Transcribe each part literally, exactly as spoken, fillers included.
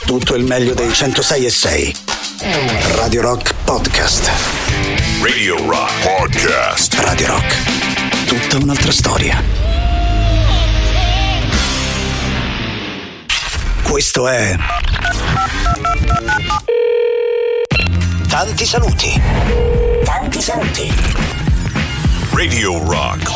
tutto il meglio dei centosei e sei. Radio Rock Podcast. Radio Rock Podcast. Radio Rock. Tutta un'altra storia. Questo è Tanti saluti. Tanti saluti. Radio Rock.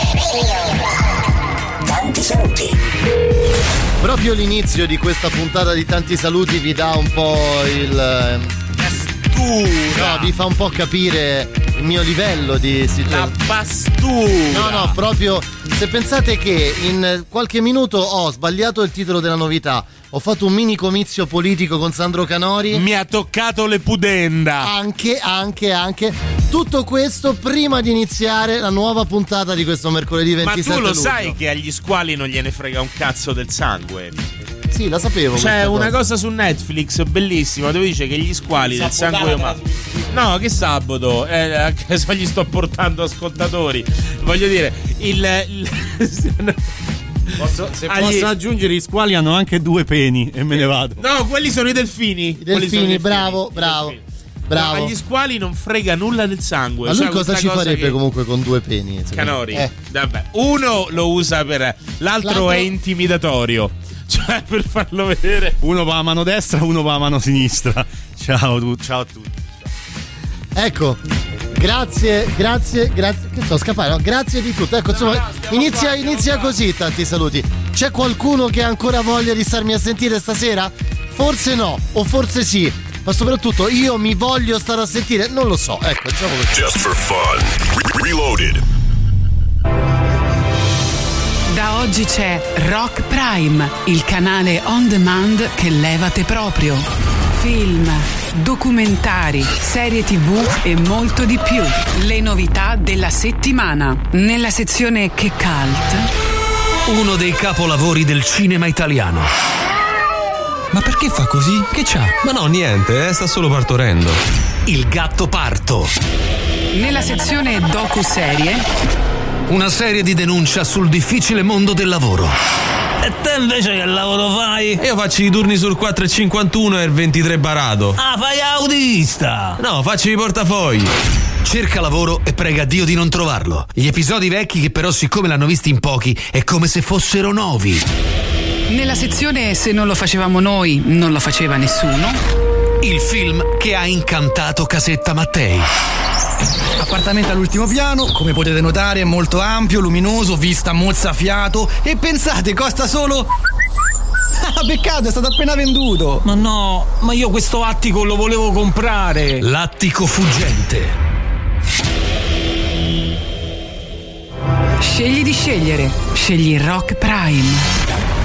Tanti saluti. Proprio l'inizio di questa puntata di Tanti saluti vi dà un po' il... No, vi fa un po' capire il mio livello di situazione. La bastura. No, no, proprio se pensate che in qualche minuto ho sbagliato il titolo della novità, ho fatto un mini comizio politico con Sandro Canori. Mi ha toccato le pudenda. Anche, anche, anche. Tutto questo prima di iniziare la nuova puntata di questo mercoledì ventisette luglio. Ma tu lo sai che agli squali non gliene frega un cazzo del sangue? Sì, la sapevo. C'è una cosa. cosa su Netflix bellissima dove dice che gli squali del sangue umano. No, che sabato? Eh, anche se gli sto portando ascoltatori. Voglio dire, il. il... Posso, se Agli... posso aggiungere, i squali hanno anche due peni e me ne vado. No, quelli sono i delfini. I delfini, i bravo, delfini. bravo. I Bravo. No, agli squali non frega nulla del sangue. Ma lui cioè, cosa ci cosa farebbe che... comunque con due peni? Canori. Eh. Vabbè. Uno lo usa per. L'altro, L'altro... è intimidatorio. Cioè, per farlo vedere. Uno va a mano destra, uno va a mano sinistra. Ciao, tu, ciao a tutti. Ecco, grazie, grazie, grazie. Che sto scappando? No, grazie di tutto. Ecco, insomma, no, no, inizia, qua, inizia qua. così. Tanti saluti. C'è qualcuno che ha ancora voglia di starmi a sentire stasera? Forse no, o forse sì. Ma soprattutto io mi voglio stare a sentire, non lo so. Ecco, diciamo così. Just for fun. Reloaded. Da oggi c'è Rock Prime, il canale on demand che levate proprio. Film, documentari, serie tv e molto di più. Le novità della settimana. Nella sezione Che Cult. Uno dei capolavori del cinema italiano. Ma perché fa così? Che c'ha? Ma no, niente, eh, sta solo partorendo. Il gatto parto. Nella sezione docuserie. Una serie di denuncia sul difficile mondo del lavoro. E te invece che lavoro fai? Io faccio i turni sul quattro e cinquantuno e il ventitré barato. Ah, fai autista! No, faccio i portafogli. Cerca lavoro e prega Dio di non trovarlo. Gli episodi vecchi che però siccome l'hanno visti in pochi è come se fossero nuovi. Nella sezione Se non lo facevamo noi, non lo faceva nessuno. Il film che ha incantato Casetta Mattei. Appartamento all'ultimo piano, come potete notare è molto ampio, luminoso, vista mozzafiato e pensate costa solo... Ah, peccato, è stato appena venduto. Ma no, ma io questo attico lo volevo comprare. L'attico fuggente. Scegli di scegliere. Scegli Rock Prime.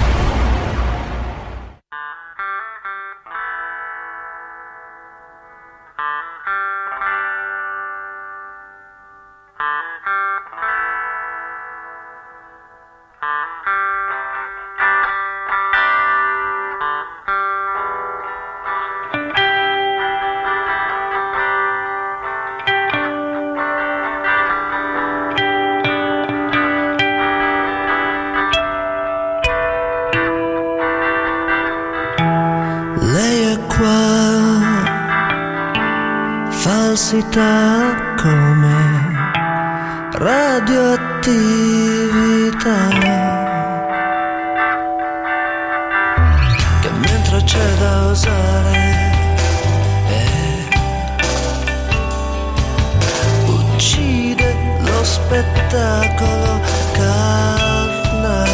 Come radioattività che mentre c'è da usare eh, uccide lo spettacolo carnale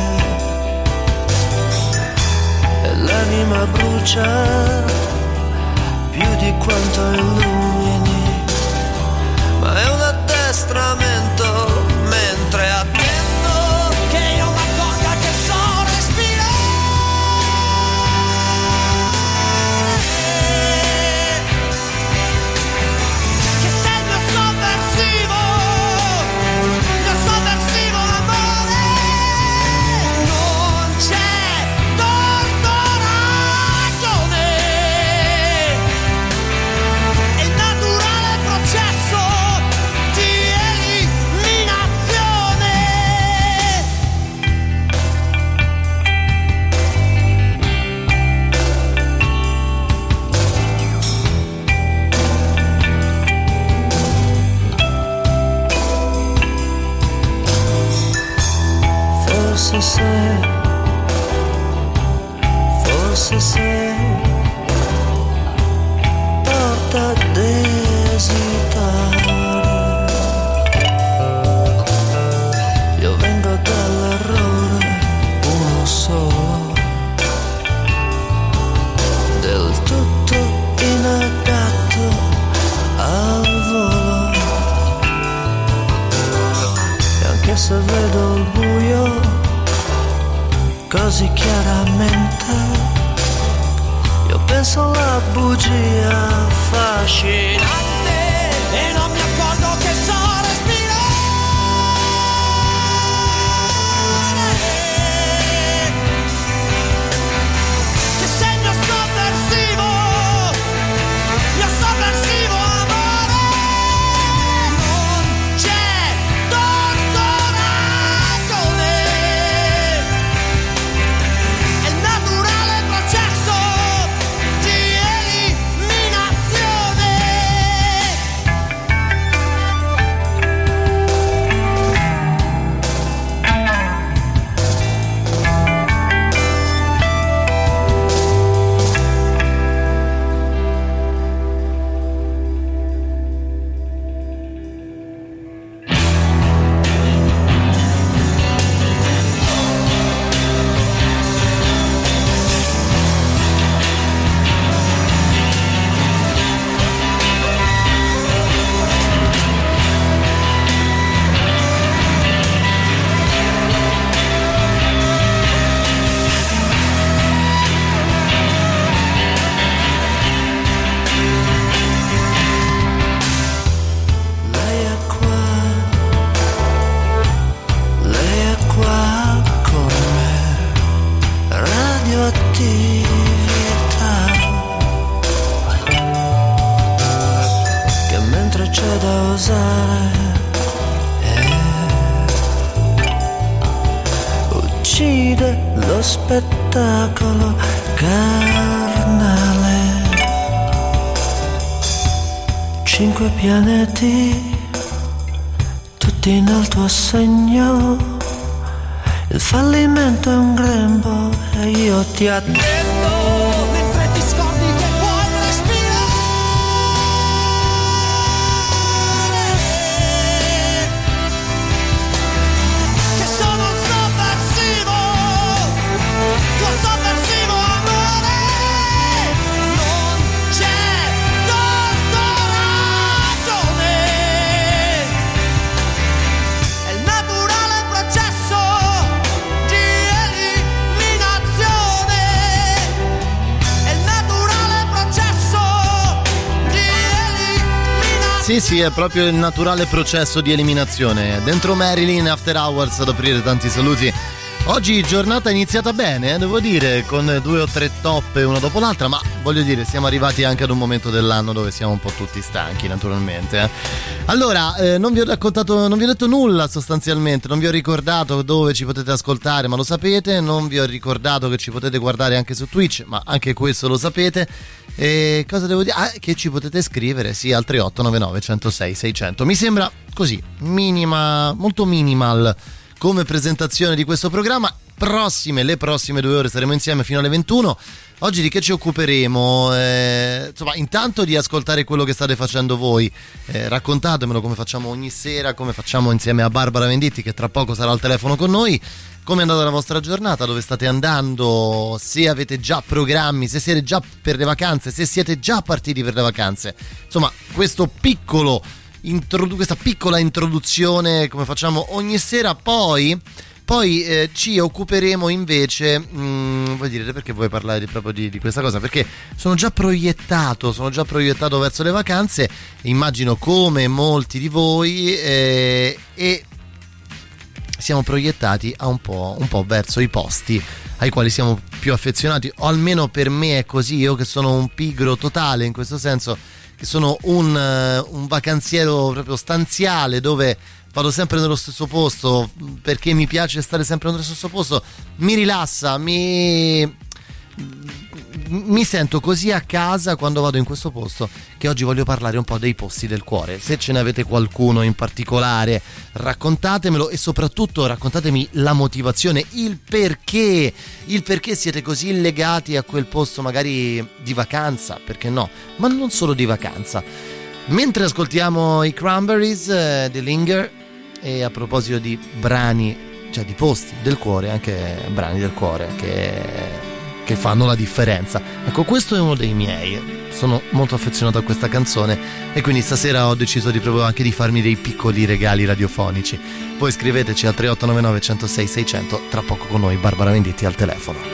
e l'anima brucia più di quanto illumini. Ma è un addestramento mentre attendo che io m'accorga che so respirare. Che sei il mio sovversivo, il mio sovversivo amore. Non c'è torto ragione. È il naturale processo di eliminazione. Forse se, forse se porta ad esitare. Io vengo dall'errore, uno solo, del tutto inadatto al volo. E anche se vedo il buio così chiaramente, io penso alla bugia affascinante e non mi accorgo che so respirare. Che segno sovversivo, mio sovversivo amore. Non c'è torto ragione, è il naturale processo di eliminazione. Lei è qua, lei è qua con me, radioattività, che mentre c'è da usare eh, uccide lo spettacolo carnale. Cinque pianeti, tutti nel tuo segno. Il fallimento è un grembo e io ti attendo mentre ti scordi che puoi respirare. Che sono un sovversivo, tuo sovversivo amore. Non c'è torto ragione, è il naturale processo di eliminazione. È il naturale processo di eliminazione. Sì, sì, è proprio il naturale processo di eliminazione. Dentro Marilyn, After Hours, ad aprire tanti saluti. Oggi giornata iniziata bene, eh, devo dire, con due o tre top una dopo l'altra, ma voglio dire, siamo arrivati anche ad un momento dell'anno dove siamo un po' tutti stanchi, naturalmente. eh. Allora, eh, non vi ho raccontato, non vi ho detto nulla sostanzialmente, non vi ho ricordato dove ci potete ascoltare, ma lo sapete, non vi ho ricordato che ci potete guardare anche su Twitch, ma anche questo lo sapete. E cosa devo dire? Ah, che ci potete scrivere, sì, al tre otto nove nove uno zero sei sei zero zero. Mi sembra così, minima, molto minimal come presentazione di questo programma. Prossime, le prossime due ore saremo insieme fino alle ventuno. Oggi di che ci occuperemo? Eh, insomma, intanto di ascoltare quello che state facendo voi. Eh, raccontatemelo come facciamo ogni sera, come facciamo insieme a Barbara Venditti, che tra poco sarà al telefono con noi. Come è andata la vostra giornata? Dove state andando? Se avete già programmi, se siete già per le vacanze, se siete già partiti per le vacanze. Insomma, questo piccolo introdu- questa piccola introduzione come facciamo ogni sera. Poi Poi eh, ci occuperemo invece, mh, vuoi dire perché vuoi parlare di, proprio di, di questa cosa? Perché sono già proiettato, sono già proiettato verso le vacanze, immagino come molti di voi, eh, e siamo proiettati a un po', un po' verso i posti ai quali siamo più affezionati, o almeno per me è così, io che sono un pigro totale in questo senso, che sono un, uh, un vacanziero proprio stanziale dove vado sempre nello stesso posto perché mi piace stare sempre nello stesso posto, mi rilassa, mi mi sento così a casa quando vado in questo posto che oggi voglio parlare un po' dei posti del cuore. Se ce ne avete qualcuno in particolare, raccontatemelo, e soprattutto raccontatemi la motivazione, il perché, il perché siete così legati a quel posto, magari di vacanza, perché no, ma non solo di vacanza. Mentre ascoltiamo i Cranberries, eh, The Linger, e a proposito di brani, cioè di posti del cuore, anche brani del cuore che che fanno la differenza. Ecco, questo è uno dei miei. Sono molto affezionato a questa canzone e quindi stasera ho deciso di proprio anche di farmi dei piccoli regali radiofonici. Voi scriveteci al tre otto nove nove uno zero sei sei zero zero. Tra poco con noi Barbara Venditti al telefono.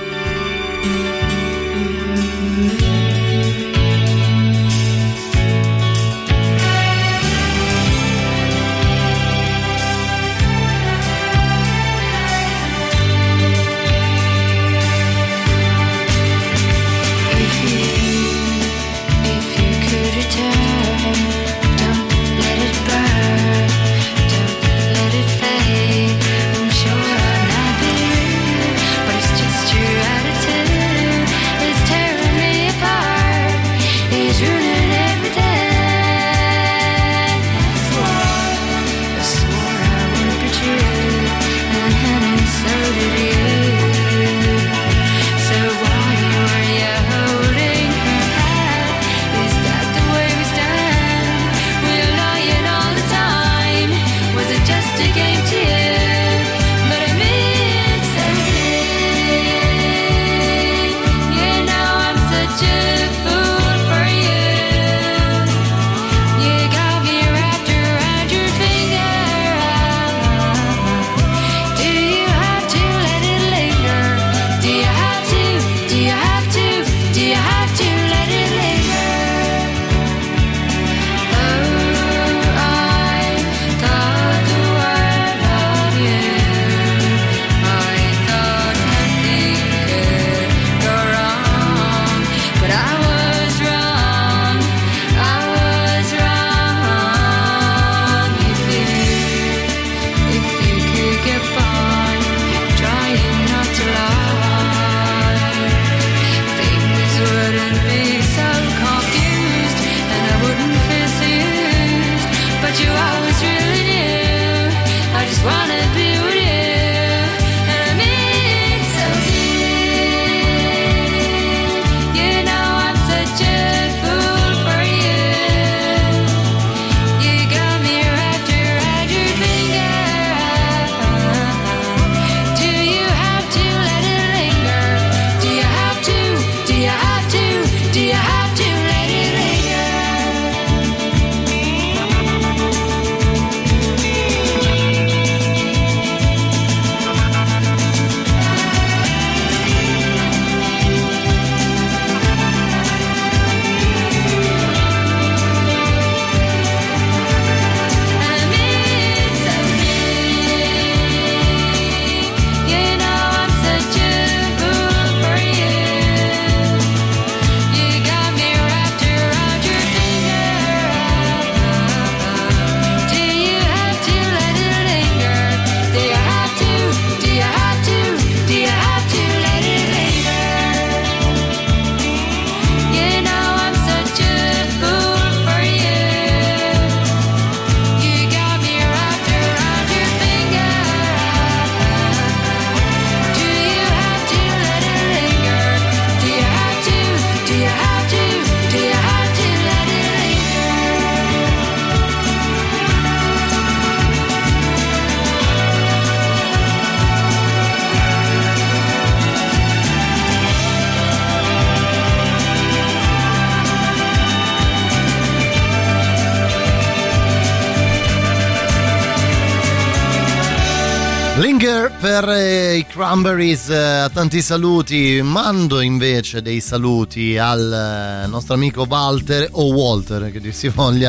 Linger per eh, i Cranberries, eh, tanti saluti. Mando invece dei saluti al eh, nostro amico Walter, o Walter che dir si voglia,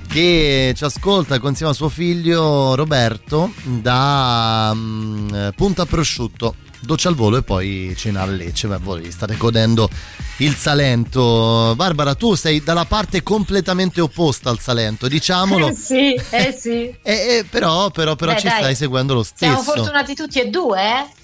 che ci ascolta insieme a suo figlio Roberto da um, Punta Prosciutto, doccia al volo e poi cena a Lecce. Beh, voi state godendo il Salento. Barbara, tu sei dalla parte completamente opposta al Salento, diciamolo. Eh sì, eh sì. eh, eh, però però, però Beh, ci dai, stai seguendo lo stesso. Siamo fortunati tutti e due, eh?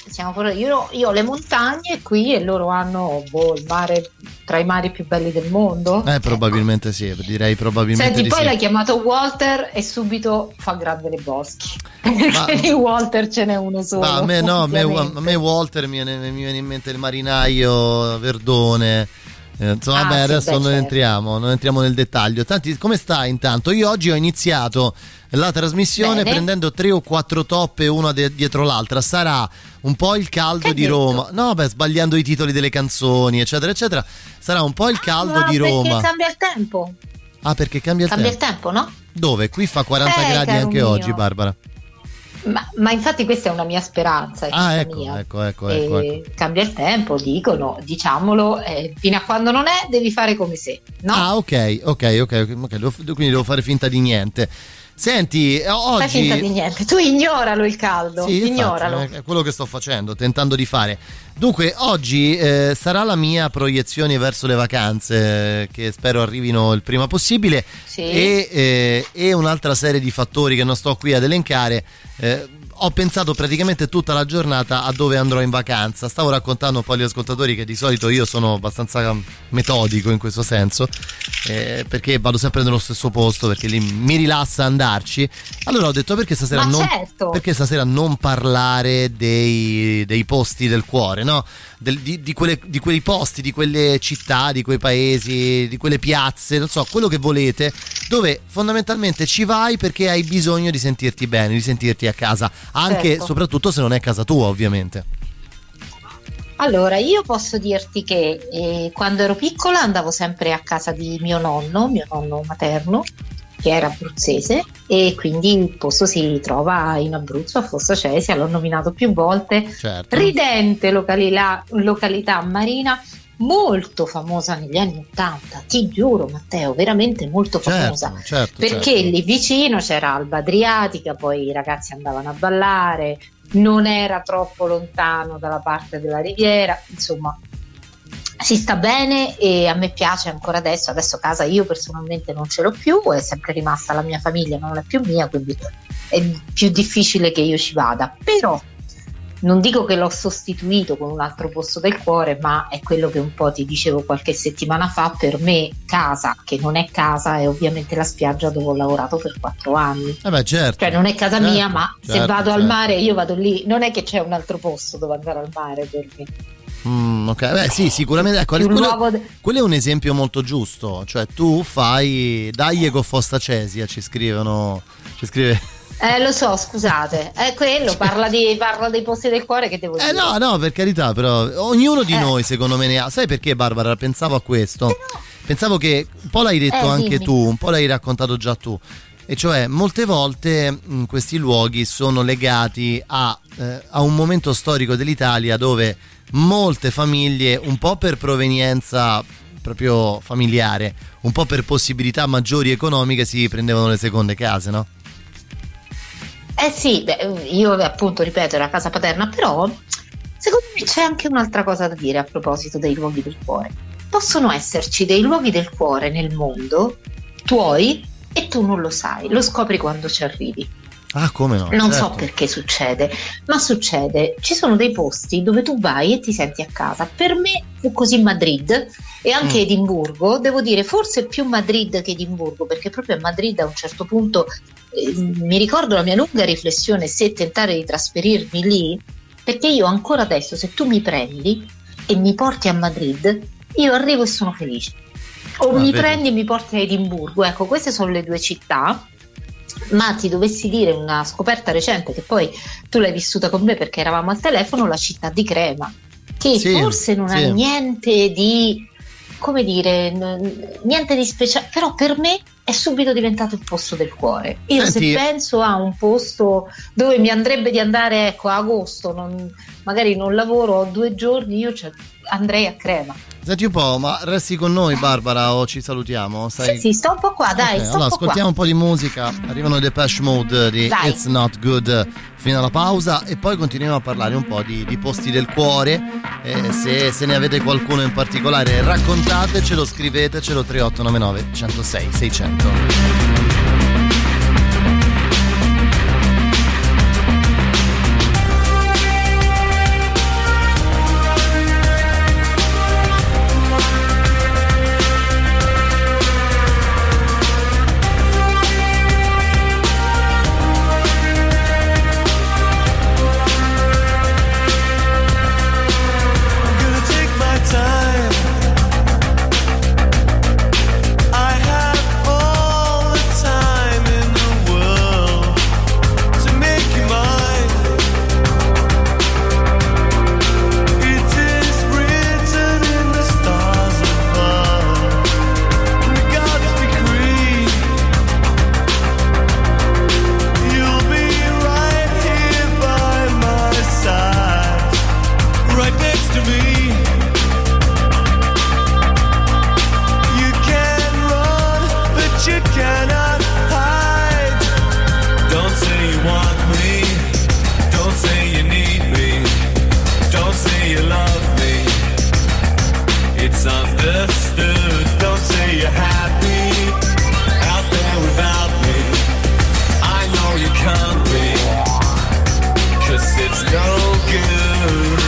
siamo fuori, io, io ho le montagne qui e loro hanno boh, il mare tra i mari più belli del mondo. Eh, probabilmente sì, direi probabilmente. Senti, di poi sì. l'hai chiamato Walter e subito fa grande nei boschi. Perché di Walter ce n'è uno solo. Ma a me no, a me, ovviamente. a me Walter mi viene, mi viene in mente il marinaio, Verdone. Eh, insomma, Ah, vabbè, sì, adesso beh, non certo. entriamo, non entriamo nel dettaglio. Tanti, come stai intanto? Io oggi ho iniziato la trasmissione Bene. prendendo tre o quattro toppe una de- dietro l'altra. Sarà un po' il caldo Che di detto? Roma. No, beh, sbagliando i titoli delle canzoni, eccetera, eccetera. Sarà un po' il caldo Ma di perché Roma. cambia il tempo. Ah, perché cambia il Cambia tempo? il tempo, no? Dove? Qui fa quaranta Eh, gradi caro anche mio. oggi, Barbara. Ma, ma infatti questa è una mia speranza. È Ah, cosa ecco, mia. ecco, ecco, E ecco, ecco. Cambia il tempo, dicono, diciamolo, eh, fino a quando non è devi fare come se, no? Ah, ok, ok, ok, ok, devo- quindi devo fare finta di niente. Senti, eh, oggi... Fai finta di niente, tu ignoralo il caldo, Sì, infatti, ignoralo. è quello che sto facendo, tentando di fare. Dunque, oggi eh, sarà la mia proiezione verso le vacanze, eh, che spero arrivino il prima possibile, Sì. e, eh, e un'altra serie di fattori che non sto qui ad elencare. Eh, ho pensato praticamente tutta la giornata a dove andrò in vacanza. Stavo raccontando un po' agli ascoltatori che di solito io sono abbastanza metodico in questo senso, eh, perché vado sempre nello stesso posto, perché lì mi rilassa andarci. Allora ho detto perché stasera, Ma non, certo. perché stasera non parlare dei, dei posti del cuore, no? Del- di, di, quelle, di quei posti, di quelle città, di quei paesi, di quelle piazze, non so, quello che volete, dove fondamentalmente ci vai perché hai bisogno di sentirti bene, di sentirti a casa, anche e Certo. soprattutto se non è casa tua, ovviamente. Allora, io posso dirti che eh, quando ero piccola andavo sempre a casa di mio nonno, mio nonno materno, che era abruzzese, e quindi il posto si trova in Abruzzo, a Fossa Cesia, l'ho nominato più volte. Certo. Ridente località, località marina, molto famosa negli anni Ottanta, ti giuro Matteo, veramente molto famosa. Certo, certo, Perché certo. lì vicino c'era Alba Adriatica, poi i ragazzi andavano a ballare, non era troppo lontano dalla parte della riviera, insomma si sta bene e a me piace ancora adesso. Adesso casa io personalmente non ce l'ho più, è sempre rimasta la mia famiglia, non è più mia, quindi è più difficile che io ci vada, però non dico che l'ho sostituito con un altro posto del cuore, ma è quello che un po' ti dicevo qualche settimana fa. Per me casa, che non è casa, è ovviamente la spiaggia dove ho lavorato per quattro anni. Eh beh, certo. Cioè non è casa Certo, mia, ma se certo, vado al certo. mare io vado lì, non è che c'è un altro posto dove andare al mare per me. Mm, ok, beh sì, sicuramente ecco, Più quello, luogo de- quello è un esempio molto giusto, cioè tu fai dai con Fossa Cesia, ci scrivono, ci scrive. Eh lo so, scusate, è quello, parla, di, parla dei posti del cuore, che devo Eh dire. no, no, per carità, però ognuno di Eh. noi secondo me ne ha. Sai perché, Barbara? Pensavo a questo. Pensavo che un po' l'hai detto Eh, anche dimmi. tu, un po' l'hai raccontato già tu. E cioè, molte volte mh, questi luoghi sono legati a, eh, a un momento storico dell'Italia dove molte famiglie, un po' per provenienza proprio familiare, un po' per possibilità maggiori economiche, si prendevano le seconde case, no? Eh sì, beh, io appunto ripeto era casa paterna, però secondo me c'è anche un'altra cosa da dire a proposito dei luoghi del cuore. Possono esserci dei luoghi del cuore nel mondo tuoi e tu non lo sai, lo scopri quando ci arrivi. Ah, come no? Non certo. so perché succede, ma succede. Ci sono dei posti dove tu vai e ti senti a casa. Per me fu così Madrid e anche Mm. Edimburgo. Devo dire, forse più Madrid che Edimburgo, perché proprio a Madrid a un certo punto eh, mi ricordo la mia lunga riflessione se tentare di trasferirmi lì, perché io ancora adesso, se tu mi prendi e mi porti a Madrid, io arrivo e sono felice. O Ah, mi vedi. prendi e mi porti a Edimburgo. Ecco, queste sono le due città. Ma ti dovessi dire una scoperta recente, che poi tu l'hai vissuta con me perché eravamo al telefono, la città di Crema, che Sì, forse non sì. ha niente di, come dire, n- niente di speciale, però per me è subito diventato il posto del cuore. Io Senti- se penso a un posto dove mi andrebbe di andare, ecco, a agosto, non- magari non lavoro, ho due giorni, io cioè, andrei a Crema. Senti un po', ma resti con noi, Barbara, o ci salutiamo? Stai... Sì, sì, sto un po' qua, dai, Ok, sto allora un po' ascoltiamo qua. un po' di musica. Arrivano i Depeche Mode di Dai. It's Not Good fino alla pausa e poi continuiamo a parlare un po' di, di posti del cuore. Eh, se, se ne avete qualcuno in particolare, raccontatecelo, scrivetecelo tre otto nove nove uno zero sei sei zero zero. say you're happy out there without me. I know you can't be, 'cause it's no good.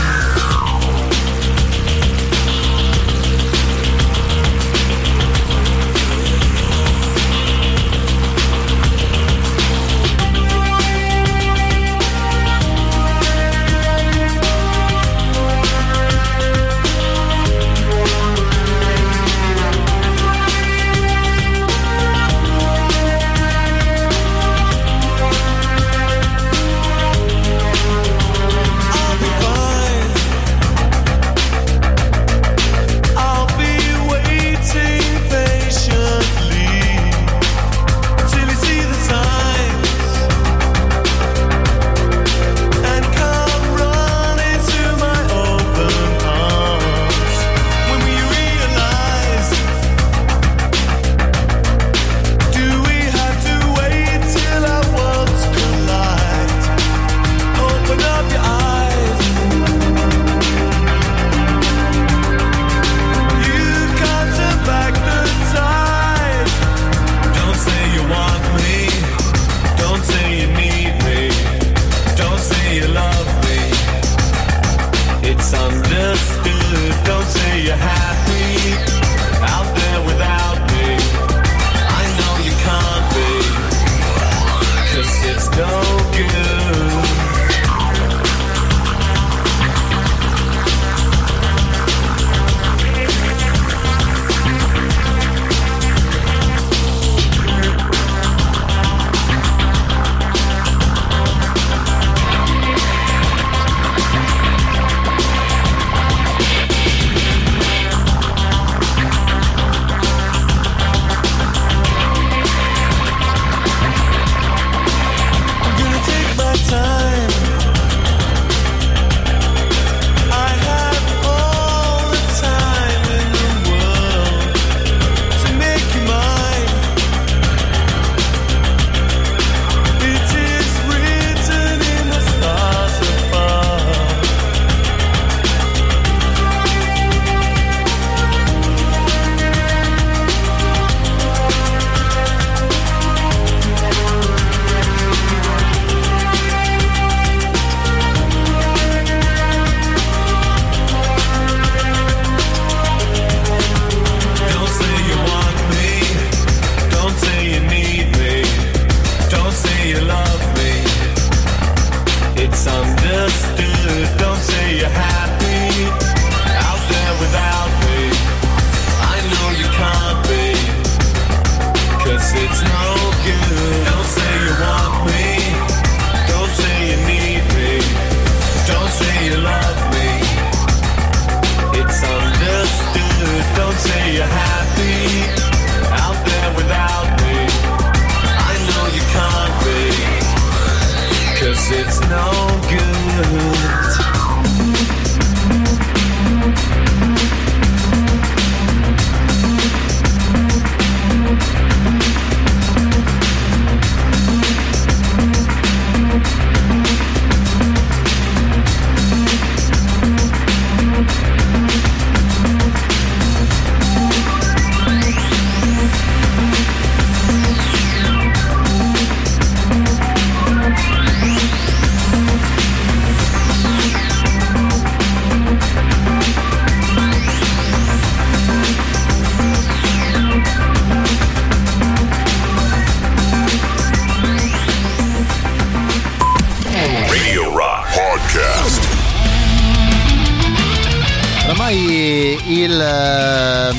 il,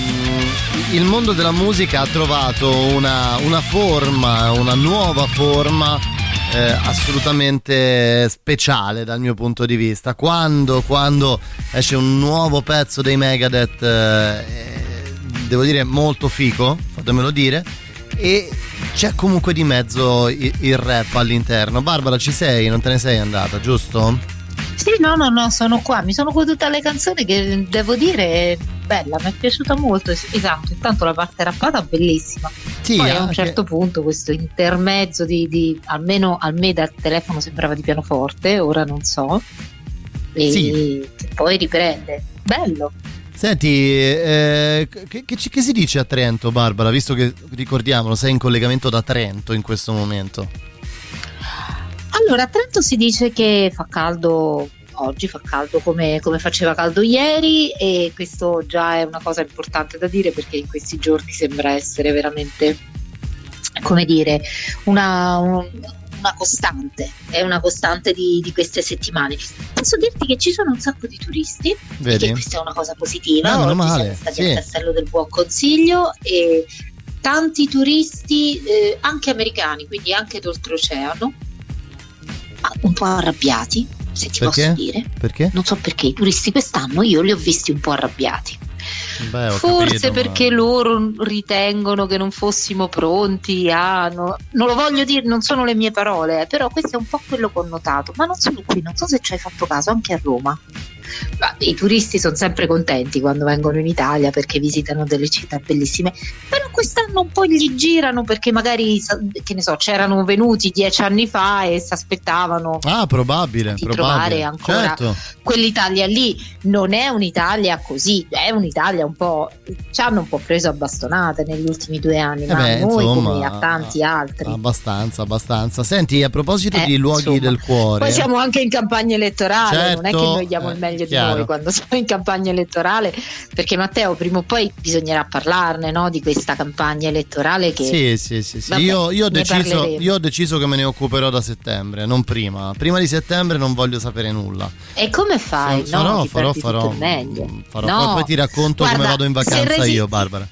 il mondo della musica ha trovato una, una forma, una nuova forma eh, assolutamente speciale dal mio punto di vista. Quando, quando esce un nuovo pezzo dei Megadeth, eh, devo dire molto fico, fatemelo dire, e c'è comunque di mezzo il, il rap all'interno. Barbara, ci sei? Non te ne sei andata, giusto? Sì, no, no, no, sono qua, mi sono goduta le canzoni che devo dire bella, mi è piaciuta molto, esatto, intanto la parte rappata bellissima. Sì, poi a un certo punto questo intermezzo di, di almeno a me dal telefono sembrava di pianoforte, ora non so, e sì. poi riprende, bello. Senti, eh, che, che, che si dice a Trento, Barbara, visto che ricordiamolo, sei in collegamento da Trento in questo momento? Allora, a Trento si dice che fa caldo oggi, fa caldo come, come faceva caldo ieri, e questo già è una cosa importante da dire, perché in questi giorni sembra essere veramente, come dire, una... Un, una costante, è una costante di, di queste settimane. Posso dirti che ci sono un sacco di turisti. Vedi? E che questa è una cosa positiva. No, oggi male. siamo stati Sì. al Castello del Buon Consiglio e tanti turisti eh, anche americani, quindi anche d'oltreoceano, un po' arrabbiati, se ti Perché? posso dire. Perché? Non so perché i turisti quest'anno io li ho visti un po' arrabbiati. Beh, ho Forse capito, perché ma... loro ritengono che non fossimo pronti a... No, non lo voglio dire, non sono le mie parole, eh, però questo è un po' quello che ho notato. Ma non solo qui, non so se ci hai fatto caso, anche a Roma. Ma i turisti sono sempre contenti quando vengono in Italia perché visitano delle città bellissime, però quest'anno un po' gli girano perché magari, che ne so, c'erano venuti dieci anni fa e si aspettavano Ah, probabile, di probabile. trovare ancora Certo. quell'Italia lì. Non è un'Italia così, è un'Italia un po', ci hanno un po' preso a bastonate negli ultimi due anni, Eh ma beh, a noi insomma, come a tanti altri. Abbastanza, abbastanza. Senti, a proposito Eh, di luoghi insomma. del cuore, Poi siamo anche in campagna elettorale, non è che Certo, noi diamo il meglio di chiaro. noi quando siamo in campagna elettorale, perché Matteo, prima o poi bisognerà parlarne, no, di questa campagna elettorale che Sì, sì, sì, sì. Vabbè, io, io, ho ne deciso, parleremo. io ho deciso che me ne occuperò da settembre, non prima. Prima di settembre non voglio sapere nulla. E come fai? Fa- no, farò, ti farò, perdi farò, tutto il meglio. farò. No, Poi, poi ti racconto guarda, come vado in se vacanza resi- io, Barbara.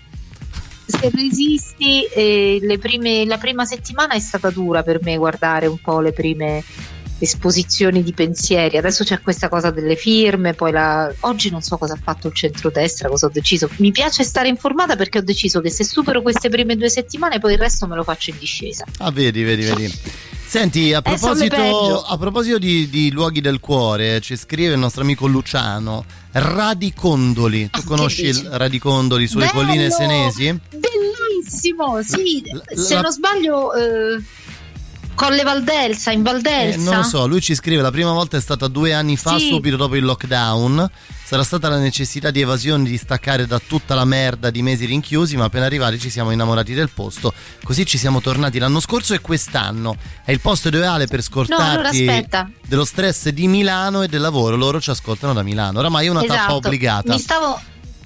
Se resisti, eh, le prime, la prima settimana è stata dura per me guardare un po' le prime esposizioni di pensieri. Adesso c'è questa cosa delle firme, poi la... oggi non so cosa ha fatto il centrodestra, cosa ho deciso. Mi piace stare informata perché ho deciso che se supero queste prime due settimane poi il resto me lo faccio in discesa. Ah, vedi, vedi, vedi. Senti, a Eh, sono le proposito, peggio. a proposito di, di luoghi del cuore, ci scrive il nostro amico Luciano, Radicondoli. Tu conosci dici? il Radicondoli sulle Bello! colline senesi? Bellissimo, sì. La- Se la- non sbaglio, eh, Colle Valdelsa, in Eh, Valdelsa. non lo so, lui ci scrive la prima volta è stata due anni fa, Sì. subito dopo il lockdown. Sarà stata la necessità di evasione di staccare da tutta la merda di mesi rinchiusi, ma appena arrivati ci siamo innamorati del posto. Così ci siamo tornati l'anno scorso e quest'anno. È il posto ideale per No, allora scortarti aspetta. dello stress di Milano e del lavoro. Loro ci ascoltano da Milano. Oramai è una tappa Esatto. obbligata. Mi stavo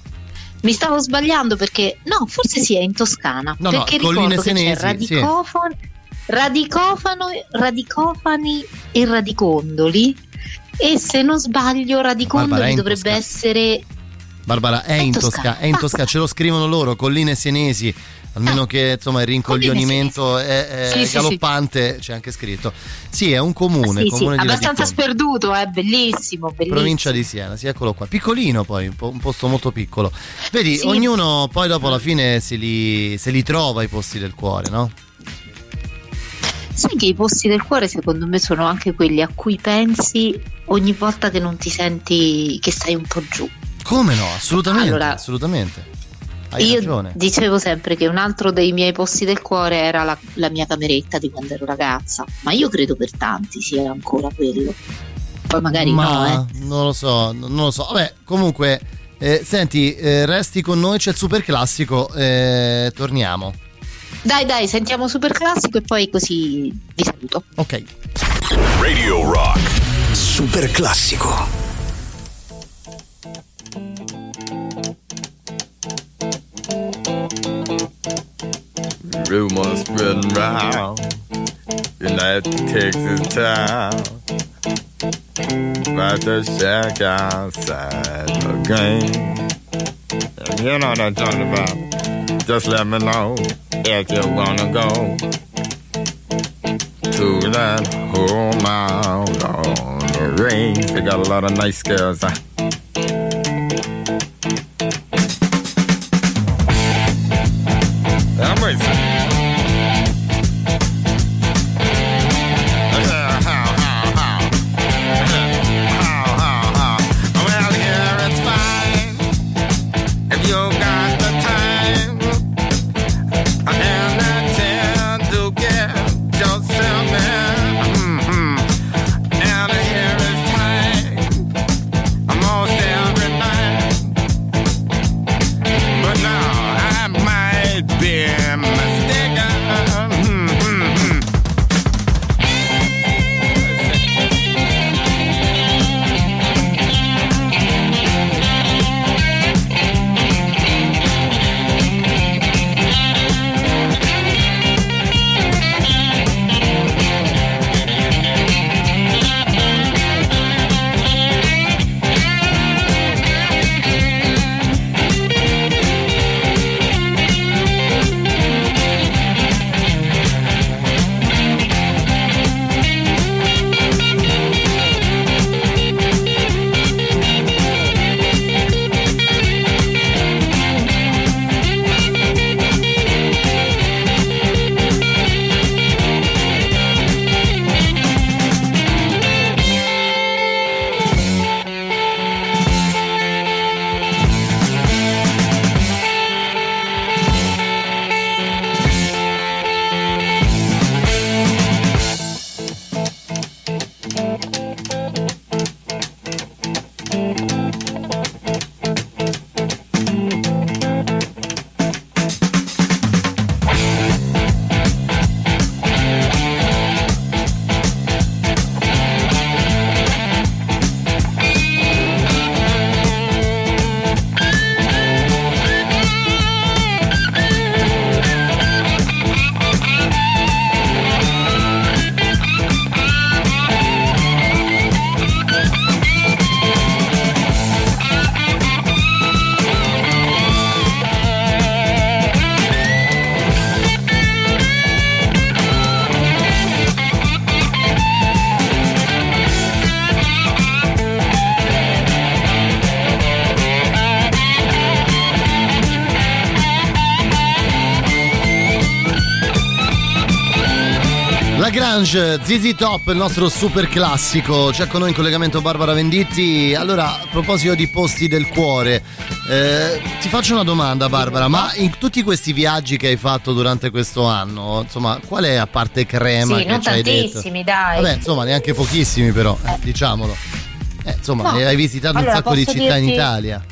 Mi stavo sbagliando perché no, forse sì, è in Toscana. No, no, perché Colline ricordo che c'è Senesi, sì. radicofani, radicofano, radicofani e radicondoli. E se non sbaglio, Barbara, è radicondoli in dovrebbe Toscana. essere. Barbara, è, È in in Toscana. Toscana, è in Toscana, ce lo scrivono loro, Colline Senesi. Almeno che insomma il rincoglionimento è, è Sì, sì, galoppante, c'è anche scritto. Sì, è un comune, Sì, sì, comune di abbastanza Radicondoli. sperduto, è bellissimo, bellissimo. Provincia di Siena, sì, eccolo qua. Piccolino poi, un, po- un posto molto piccolo. Vedi, Sì. ognuno poi dopo alla fine se li, se li trova i posti del cuore, no? Sai che i posti del cuore secondo me sono anche quelli a cui pensi ogni volta che non ti senti, che stai un po' giù. Come no? Assolutamente, Allora, assolutamente. Hai Io ragione. dicevo sempre che un altro dei miei posti del cuore era la, la mia cameretta di quando ero ragazza, ma io credo per tanti sia ancora quello. Poi magari Ma no, eh. non lo so, non lo so. Vabbè, comunque, eh, senti, eh, resti con noi, c'è il super classico, eh, torniamo. Dai, dai, sentiamo super classico e poi così vi saluto. Ok. Radio Rock. Super classico. Rumors spreading round in that Texas town about the shack outside the game. And you know what I'm talking about. Just let me know if you wanna go to that home out on the range. They got a lot of nice girls. Huh? I'm racing. Well, here it's fine if you got the time and the time to get yourself in. Mm-hmm. And here it's time. I'm Lagrange, Z Z Top, il nostro super classico. C'è con noi in collegamento Barbara Venditti. Allora, a proposito di posti del cuore, eh, ti faccio una domanda, Barbara, ma in tutti questi viaggi che hai fatto durante questo anno, insomma, qual è, a parte Crema, Sì, che non ci hai detto? tantissimi, dai. Vabbè, insomma, neanche pochissimi però, eh, diciamolo. Eh, insomma, No. hai visitato Allora, un sacco di posso città in dirti- Italia.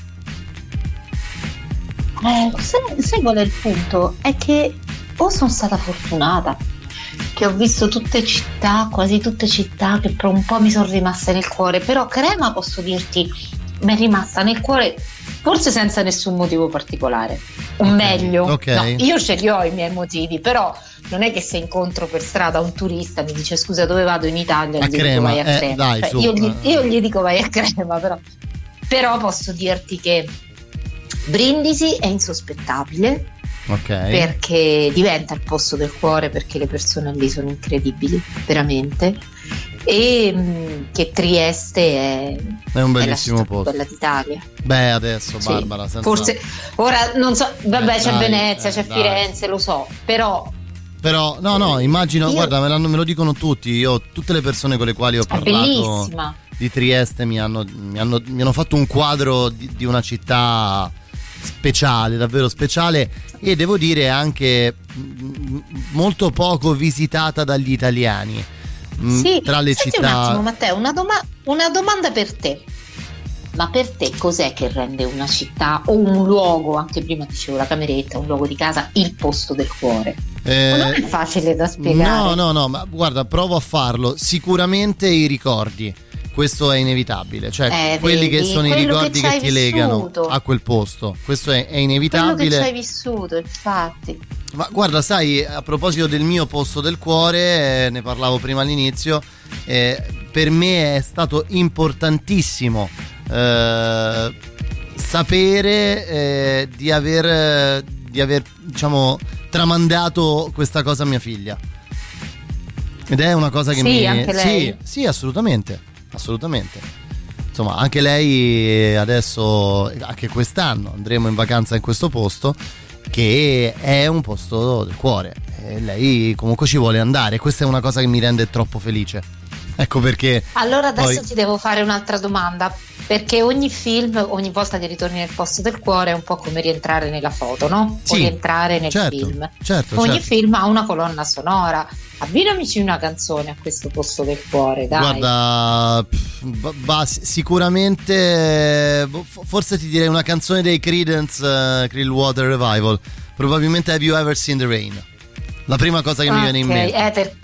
Eh, sai, sai qual è il punto? È che o sono stata fortunata che ho visto tutte città, quasi tutte città che per un po' mi sono rimaste nel cuore, però Crema posso dirti mi è rimasta nel cuore forse senza nessun motivo particolare, o Ok, meglio, ok. no, io ce li ho i miei motivi, però non è che se incontro per strada un turista mi dice scusa dove vado in Italia, A gli Crema, dico vai a eh, Crema. dai, Cioè, su, io, gli, eh. io gli dico vai a Crema, però, però posso dirti che Brindisi è insospettabile Ok. perché diventa il posto del cuore, perché le persone lì sono incredibili, veramente, e mh, che Trieste è, È un è la bellissimo città più posto. bella d'Italia. Beh, adesso Sì. Barbara, senza... Forse ora non so, vabbè, Eh, c'è dai, Venezia, eh, c'è dai. Firenze, lo so, però Però, no, no, immagino, Io- guarda, me, l'hanno- me lo dicono tutti. Io, tutte le persone con le quali ho è parlato bellissima. di Trieste mi hanno, mi hanno, mi hanno fatto un quadro di, di una città speciale, davvero speciale, e devo dire anche mm, molto poco visitata dagli italiani. Mm, Sì, tra le senti un città. attimo, Matteo, una, doma- una domanda per te. Ma per te cos'è che rende una città o un luogo, anche prima dicevo la cameretta, un luogo di casa, il posto del cuore? Eh, Ma non è facile da spiegare. No, no, no, ma guarda, provo a farlo. Sicuramente i ricordi. Questo è inevitabile, cioè Eh, quelli che vedi, sono i quello ricordi che che, ci ti hai legano vissuto. a quel posto. Questo è, è Quello che inevitabile. ci hai vissuto, infatti. Ma guarda, sai, a proposito del mio posto del cuore, eh, ne parlavo prima all'inizio, eh, per me è stato importantissimo eh, sapere eh, di aver, di aver, diciamo, tramandato questa cosa a mia figlia. Ed è una cosa che Sì, mi... anche lei? Sì, sì, assolutamente, assolutamente. Insomma, anche lei adesso, anche quest'anno, andremo in vacanza in questo posto, che è un posto del cuore, e lei comunque ci vuole andare. Questa è una cosa che mi rende troppo felice, ecco perché Allora adesso poi- ti devo fare un'altra domanda, perché ogni film, ogni volta che ritorni nel posto del cuore è un po' come rientrare nella foto, no? O Sì, rientrare nel certo, film. certo, Ogni certo. film ha una colonna sonora. Abbinamici una canzone a questo posto del cuore, dai. guarda, pff, ba- ba- sicuramente, boh, f- forse ti direi una canzone dei Creedence, uh, Clearwater Revival, probabilmente Have You Ever Seen the Rain, la prima cosa che mi viene in Ok, mente. eh, per-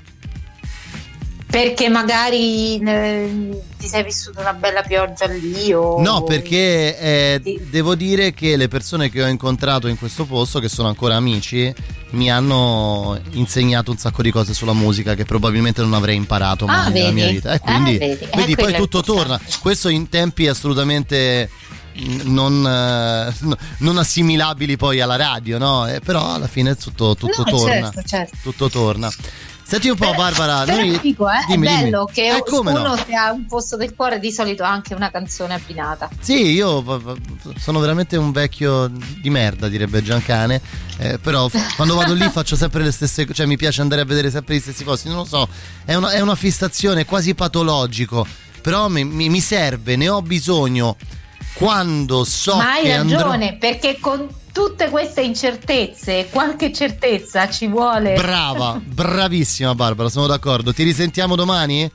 perché magari eh, ti sei vissuto una bella pioggia lì o... No, perché eh, devo dire che le persone che ho incontrato in questo posto, che sono ancora amici, mi hanno insegnato un sacco di cose sulla musica che probabilmente non avrei imparato mai Ah, nella vedi? mia vita. E Ah, quindi, vedi. Eh, vedi, poi quello è tutto torna. Questo in tempi assolutamente mm, non, eh, no- non assimilabili poi alla radio, no? Eh, però alla fine tutto, tutto No, torna. certo, certo. Tutto torna. Senti un po', Barbara, Però noi... dico, eh, dimmi, è dimmi. bello che Eh, come uno no? che ha un posto del cuore di solito ha anche una canzone abbinata. Sì, io v- v- sono veramente un vecchio di merda, direbbe Giancane, eh, però f- quando vado lì faccio sempre le stesse, cioè mi piace andare a vedere sempre gli stessi posti, non lo so, è una, è una fissazione, è quasi patologico, però mi, mi- mi serve, ne ho bisogno quando so Ma hai che andrò... ragione, perché con tutte queste incertezze, qualche certezza ci vuole. Brava, bravissima Barbara, sono d'accordo. Ti risentiamo domani?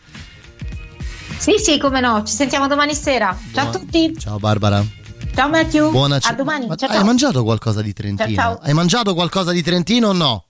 Sì, sì, come no, ci sentiamo domani sera. Ciao a tutti. Ciao Barbara. Ciao Matthew. Buona a ce- domani. Ma Ciao, hai ciao. mangiato qualcosa di Trentino? Ciao, ciao. Hai mangiato qualcosa di Trentino o no?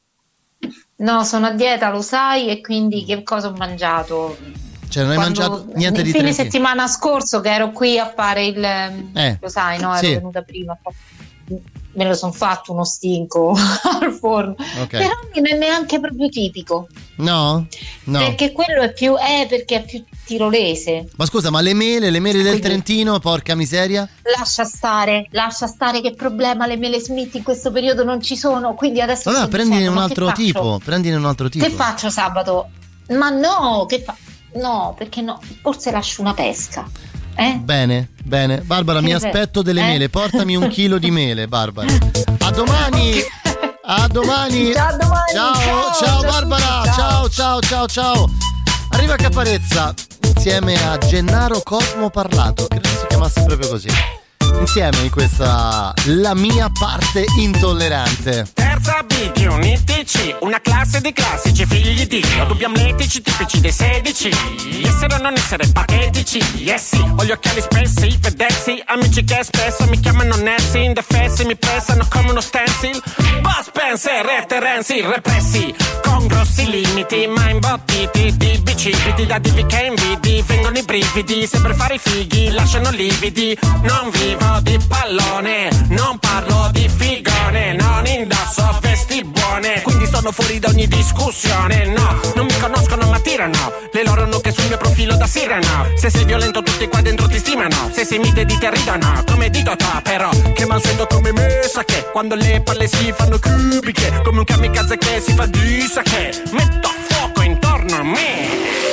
No, sono a dieta, lo sai, e quindi che cosa ho mangiato? Cioè non hai Quando- mangiato niente il di fine Trentino? settimana scorso che ero qui a fare il Eh, lo sai, no, ero sì. venuta prima, me lo sono fatto uno stinco al forno, Ok. però non è neanche proprio tipico, No? No. perché quello è più eh, perché è più tirolese. Ma scusa, ma le mele, le mele del Quindi- Trentino, porca miseria? Lascia stare, lascia stare, che problema, le mele Smith in questo periodo non ci sono, quindi adesso Allora sto prendine dicendo, un ma che altro faccio? tipo, prendine un altro tipo. Che faccio sabato? Ma no, che fa? No, perché no? Forse lascio una pesca. Eh? Bene, bene. Barbara, Che mi ne pe- aspetto delle eh? mele, portami un chilo di mele, Barbara. A domani! A domani. Ciao, a domani. Ciao, Ciao, ciao ciao, Barbara. ciao. Ciao, ciao, ciao, ciao. Arriva Caparezza insieme a Gennaro Cosmo Parlato, credo si chiamasse proprio così. Insieme in questa La mia parte intollerante. Terza B, più un I T C, una classe di classici, figli di Dio, dubbi amletici, tipici dei sedici. Essere o non essere patetici, yes sì, ho gli occhiali spessi, vedessi, amici che spesso mi chiamano Nessi, indefessi, mi pressano come uno stencil. Buzz Spencer e Terenzi, repressi, con grossi limiti, ma imbottiti di bicipiti, da divi che invidi, vengono i brividi, sempre fare i fighi, lasciano lividi, non vivo di pallone, non parlo di figone, non indosso vesti buone, quindi sono fuori da ogni discussione. No, non mi conoscono ma tirano le loro nuche sul mio profilo da sireno. Se sei violento tutti qua dentro ti stimano, se sei mite di te ridono come dito to, però che mansueto come me sa che quando le palle si fanno cubiche, come un kamikaze che si fa di sa che metto fuoco intorno a me.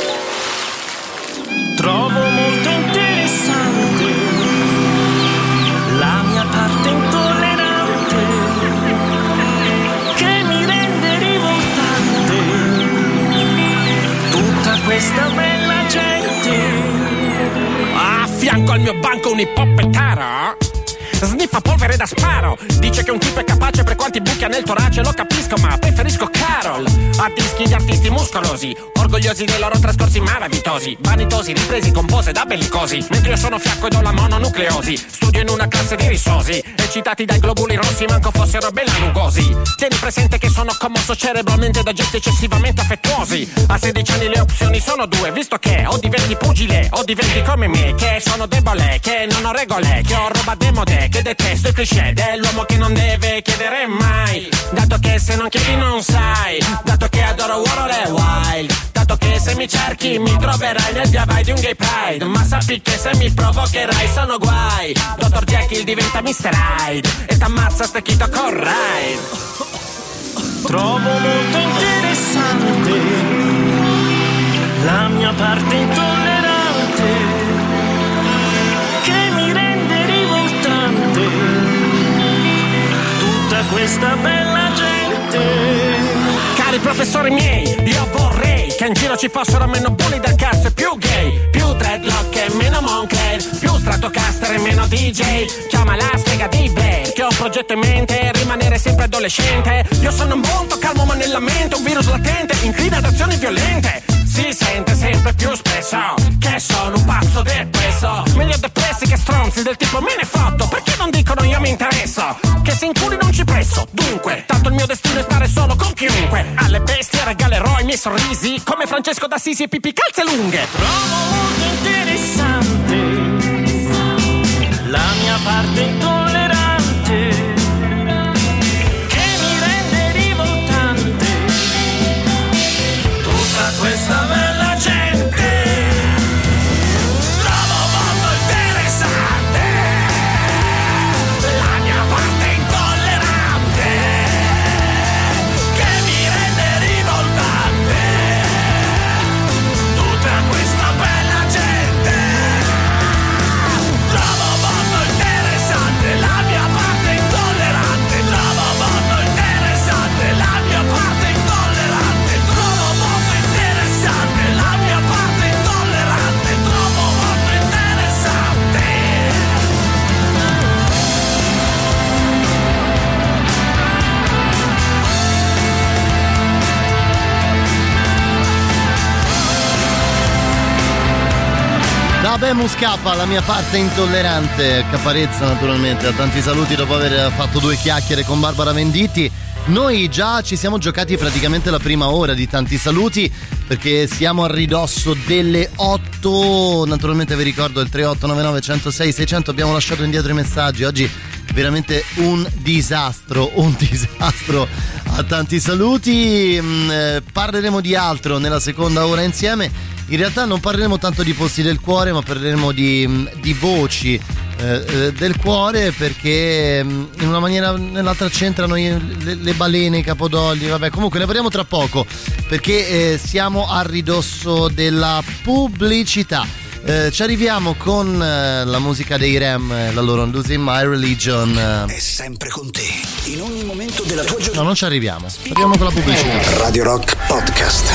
Trovo molto interessante la mia parte intollerante che mi rende rivoltante, tutta questa bella gente. A fianco al mio banco un ippopettaro sniffa polvere da sparo, dice che un tipo è capace per quanti buchi ha nel torace, lo capisco ma preferisco Carol a dischi di artisti muscolosi, orgogliosi dei loro trascorsi malavitosi, vanitosi, ripresi con pose da bellicosi, mentre io sono fiacco ed ho la mononucleosi, studio in una classe di risosi, eccitati dai globuli rossi manco fossero bellanugosi. Tieni presente che sono commosso cerebralmente da gesti eccessivamente affettuosi, a sedici anni le opzioni sono due, visto che o diventi pugile o diventi come me, che sono debole, che non ho regole, che ho roba demode, che detesto i cliché dell'uomo che non deve chiedere mai, dato che se non chiedi non sai, dato che adoro World e Wild, dato che se mi cerchi mi troverai nel via vai di un gay pride, ma sappi che se mi provocherai sono guai, dottor Jekyll diventa mister Hyde e t'ammazza stecchito con ride. Trovo molto interessante la mia parte intollerante che mi rende rivoltante, tutta questa bella gente. Cari professori miei, io vorrei che in giro ci fossero meno bulli del cazzo e più gay, più dreadlock e meno Moncler, più Stratocaster e meno D J. Chiama la strega di Blair, che ho un progetto in mente, rimanere sempre adolescente. Io sono molto calmo ma nella mente un virus latente, incline ad azioni violente. Si sente sempre più spesso che sono un pazzo depresso, meglio depressi che stronzi del tipo me ne fotto, perché non dicono io mi interesso, che se in culi non ci presso, dunque tanto il mio destino è stare solo con chiunque, alle bestie regalerò i miei sorrisi come Francesco d'Assisi e Pippi calze lunghe. Trovo molto interessante la mia parte intollerante che mi rende rivoltante, tutta questa bella gente. Trovo molto interessante la mia parte intollerante che mi rende rivoltante, tutta questa bella gente. Trovo molto interessante la mia parte intollerante, trovo molto interessante la mia parte intollerante, trovo molto interessante la mia parte intollerante, trovo molto interessante. Da Bemus K, la mia parte intollerante. Caparezza naturalmente, a tanti saluti dopo aver fatto due chiacchiere con Barbara Venditti. Noi già ci siamo giocati praticamente la prima ora di tanti saluti, perché siamo a ridosso delle otto. Naturalmente vi ricordo il tre otto nove nove uno zero sei sei zero zero. Abbiamo lasciato indietro i messaggi. Oggi veramente un disastro, un disastro. A tanti saluti. Mm, eh, parleremo di altro nella seconda ora insieme. In realtà non parleremo tanto di posti del cuore, ma parleremo di, di voci eh, del cuore, perché in una maniera o nell'altra c'entrano le, le balene, i capodogli. Vabbè, comunque ne parliamo tra poco, perché eh, siamo a ridosso della pubblicità. Eh, ci arriviamo con eh, la musica dei Rem, eh, la loro Losing My Religion. È sempre con te, in ogni momento della tua giornata. No, non ci arriviamo. Arriviamo con la pubblicità. Radio Rock Podcast.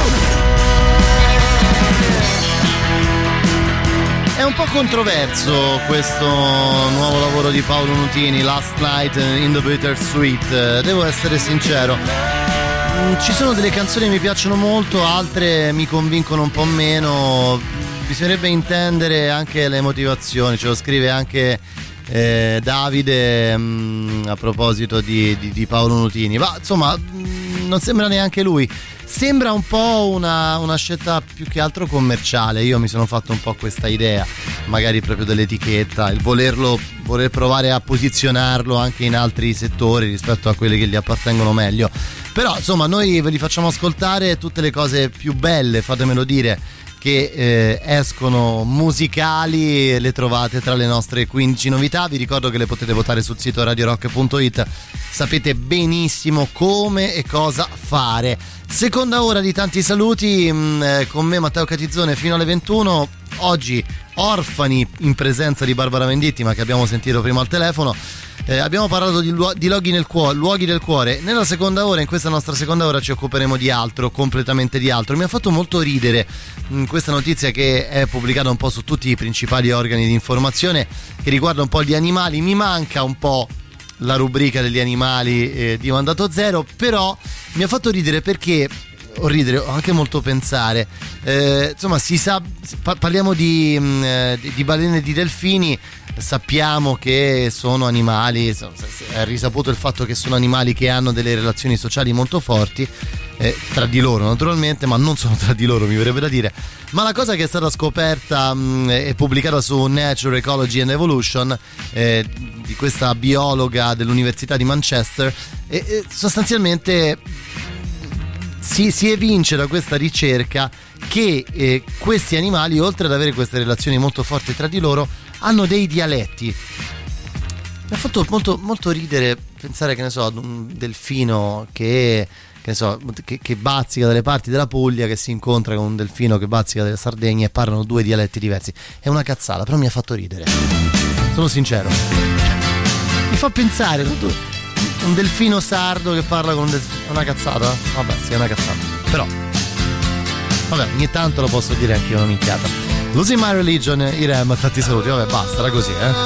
È un po' controverso questo nuovo lavoro di Paolo Nutini, Last Night in the Bittersweet, devo essere sincero. Ci sono delle canzoni che mi piacciono molto, altre mi convincono un po' meno. Bisognerebbe intendere anche le motivazioni, ce lo scrive anche eh, Davide mh, a proposito di, di, di Paolo Nutini. Ma insomma, mh, non sembra neanche lui. Sembra un po' una, una scelta più che altro commerciale. Io mi sono fatto un po' questa idea, magari proprio dell'etichetta, il volerlo, voler provare a posizionarlo anche in altri settori rispetto a quelli che gli appartengono meglio. Però insomma, noi ve li facciamo ascoltare tutte le cose più belle, fatemelo dire, che eh, escono musicali, le trovate tra le nostre quindici novità. Vi ricordo che le potete votare sul sito radio rock punto it, sapete benissimo come e cosa fare. Seconda ora di tanti saluti, mh, con me Matteo Catizzone fino alle ventuno. Oggi Orfani in presenza di Barbara Vendittima, che abbiamo sentito prima al telefono. Eh, abbiamo parlato di, luo- di luoghi, nel cuore, luoghi del cuore. Nella seconda ora, in questa nostra seconda ora, ci occuperemo di altro, completamente di altro. Mi ha fatto molto ridere mh, questa notizia che è pubblicata un po' su tutti i principali organi di informazione, che riguarda un po' gli animali. Mi manca un po' la rubrica degli animali eh, di Mandato Zero, però mi ha fatto ridere perché o ridere o anche molto pensare, eh, insomma si sa, parliamo di, mh, di balene e di delfini, sappiamo che sono animali, è risaputo il fatto che sono animali che hanno delle relazioni sociali molto forti, eh, tra di loro naturalmente, ma non solo tra di loro, mi verrebbe da dire. Ma la cosa che è stata scoperta mh, e pubblicata su Nature, Ecology and Evolution, eh, di questa biologa dell'Università di Manchester, eh, eh, sostanzialmente si, si evince da questa ricerca che eh, questi animali, oltre ad avere queste relazioni molto forti tra di loro, hanno dei dialetti. Mi ha fatto molto, molto ridere pensare, che ne so, ad un delfino che, che, ne so, che, che bazzica dalle parti della Puglia, che si incontra con un delfino che bazzica dalla Sardegna e parlano due dialetti diversi. È una cazzata, però mi ha fatto ridere, sono sincero. Mi fa pensare, un delfino sardo che parla con un delfino, è una cazzata? Vabbè, sì, è una cazzata, però vabbè, ogni tanto lo posso dire anche io, una minchiata. Losing My Religion, i Rem, tanti saluti. Vabbè, basta, era così, eh.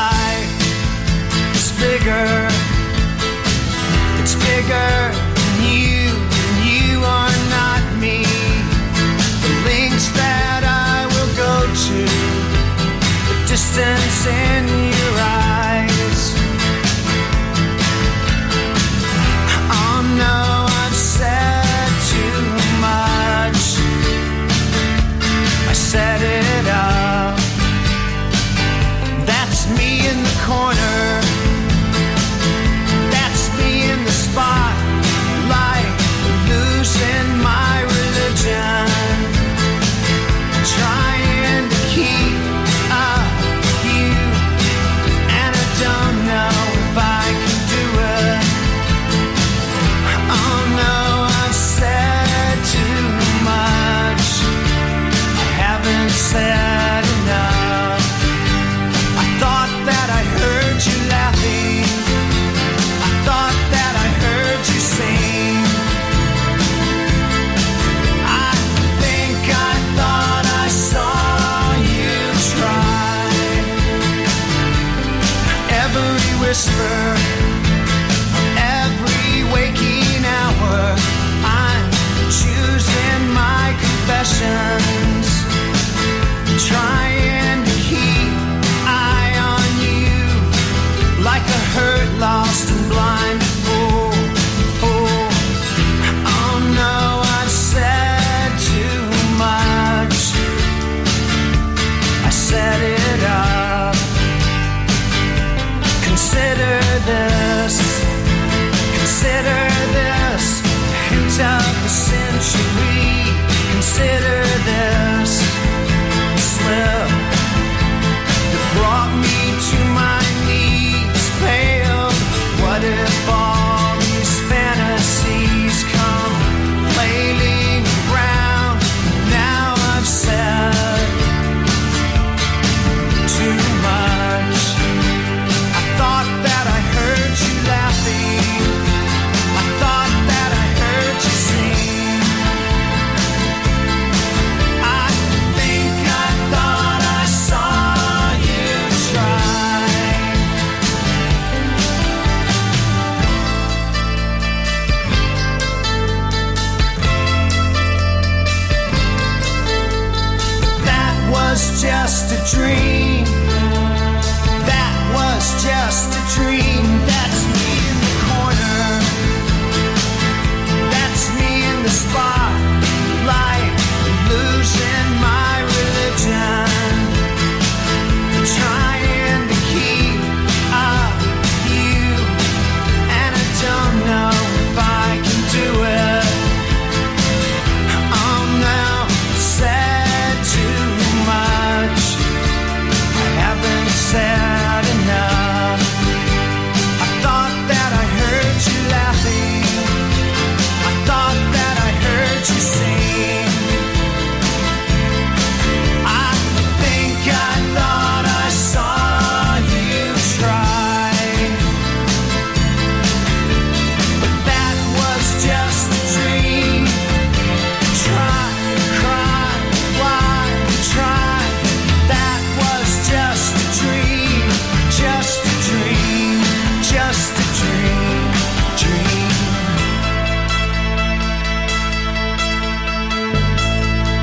It's bigger, it's bigger than you, and you are not me. The links that I will go to, the distance in your eyes. Oh no, I've said too much, I set it up. That's me in the corner, that's me in the spotlight, losing my religion, trying to keep up with you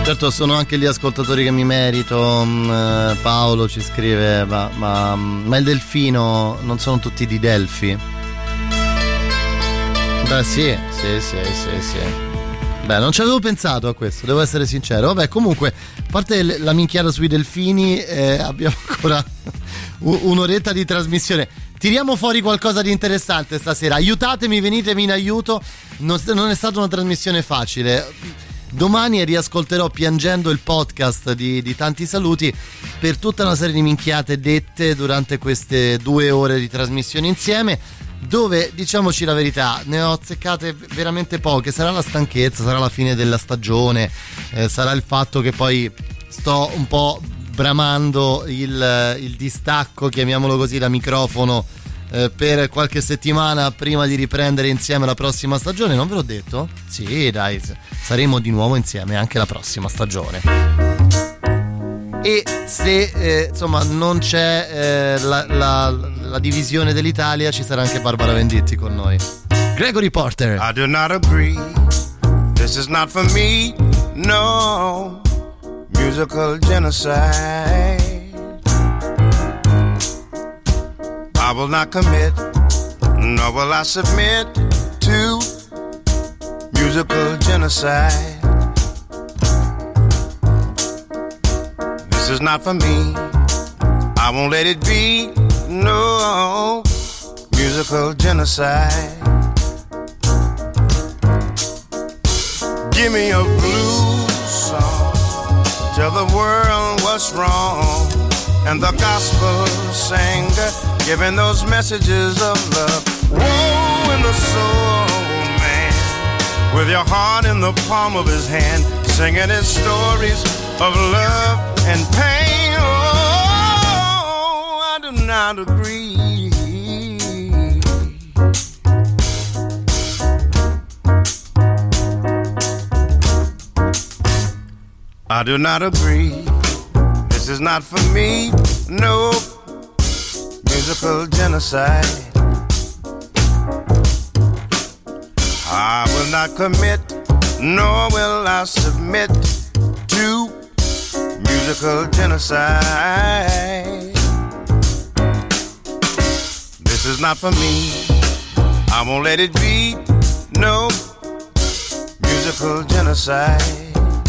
Certo, sono anche gli ascoltatori che mi merito. mm, Paolo ci scrive ma, ma, ma il delfino non sono tutti di Delfi? Beh sì, sì, sì, sì, sì. Beh, non ci avevo pensato a questo, devo essere sincero. Vabbè, comunque, a parte la minchiata sui delfini, eh, abbiamo ancora un'oretta di trasmissione. Tiriamo fuori qualcosa di interessante stasera. Aiutatemi, venitemi in aiuto. Non, non è stata una trasmissione facile. Domani riascolterò piangendo il podcast di, di Tanti Saluti per tutta una serie di minchiate dette durante queste due ore di trasmissione insieme, dove, diciamoci la verità, ne ho azzeccate veramente poche. Sarà la stanchezza, sarà la fine della stagione, eh, sarà il fatto che poi sto un po' bramando il, il distacco, chiamiamolo così, da microfono eh, per qualche settimana prima di riprendere insieme la prossima stagione. Non ve l'ho detto? Sì, dai, saremo di nuovo insieme anche la prossima stagione. E se eh, insomma non c'è eh, la, la, la divisione dell'Italia, ci sarà anche Barbara Venditti con noi. Gregory Porter. I do not agree. This is not for me. No musical genocide. I will not commit, nor will I submit to musical genocide. This is not for me. I won't let it be. No musical genocide. Give me a blues song, tell the world what's wrong, and the gospel singer giving those messages of love. Woe in the soul, man, with your heart in the palm of his hand, singing his stories of love and pain. Oh, I do not agree. I do not agree. This is not for me. No musical genocide. I will not commit, nor will I submit to musical genocide. This is not for me. I won't let it be. No musical genocide.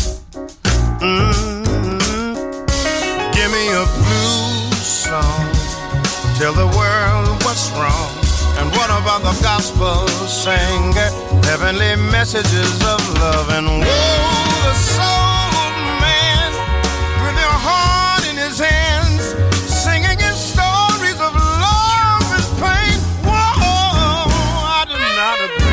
Mm-hmm. Give me a blues song, tell the world what's wrong, and what about the gospel singer, heavenly messages of love. And woe the soul man with your heart in his hands, singing his stories of love and pain. Whoa, I do not agree.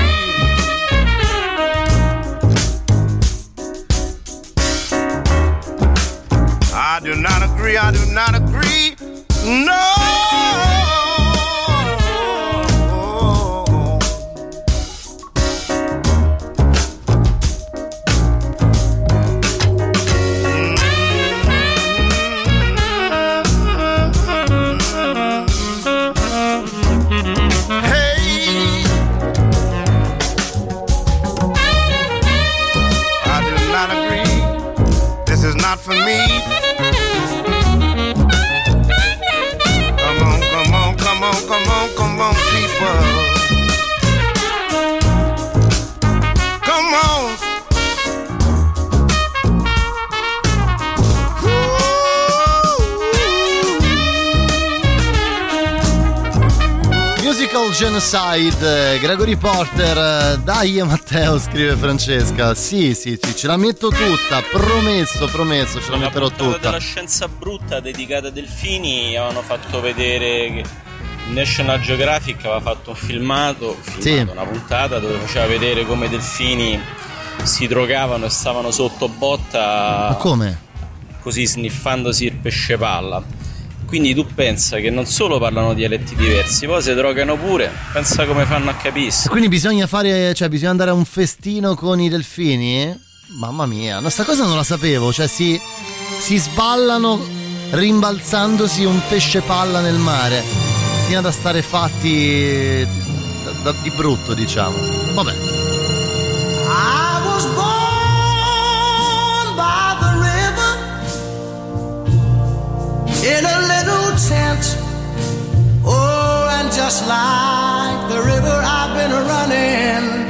I do not agree, I do not agree, no. Hey, I do not agree, this is not for me. Come on, come on, come on, people. Come on. Musical genocide, Gregory Porter. Dai Matteo, scrive Francesca. Sì, sì, sì, ce la metto tutta, promesso, promesso, ce la metterò tutta. Della scienza brutta dedicata ai delfini avevano fatto vedere che National Geographic aveva fatto un filmato, filmato sì. una puntata dove faceva vedere come i delfini si drogavano e stavano sotto botta. Ma come? Così sniffandosi il pesce palla. Quindi tu pensa che non solo parlano dialetti diversi, poi si drogano pure, pensa come fanno a capirsi. Quindi bisogna fare, cioè bisogna andare a un festino con i delfini? Mamma mia, no, sta cosa non la sapevo, cioè si, si sballano rimbalzandosi un pesce palla nel mare, fino da stare fatti da, da, di brutto, diciamo. Vabbè. I was born by the in a little tent. Oh, and just like the river I've been running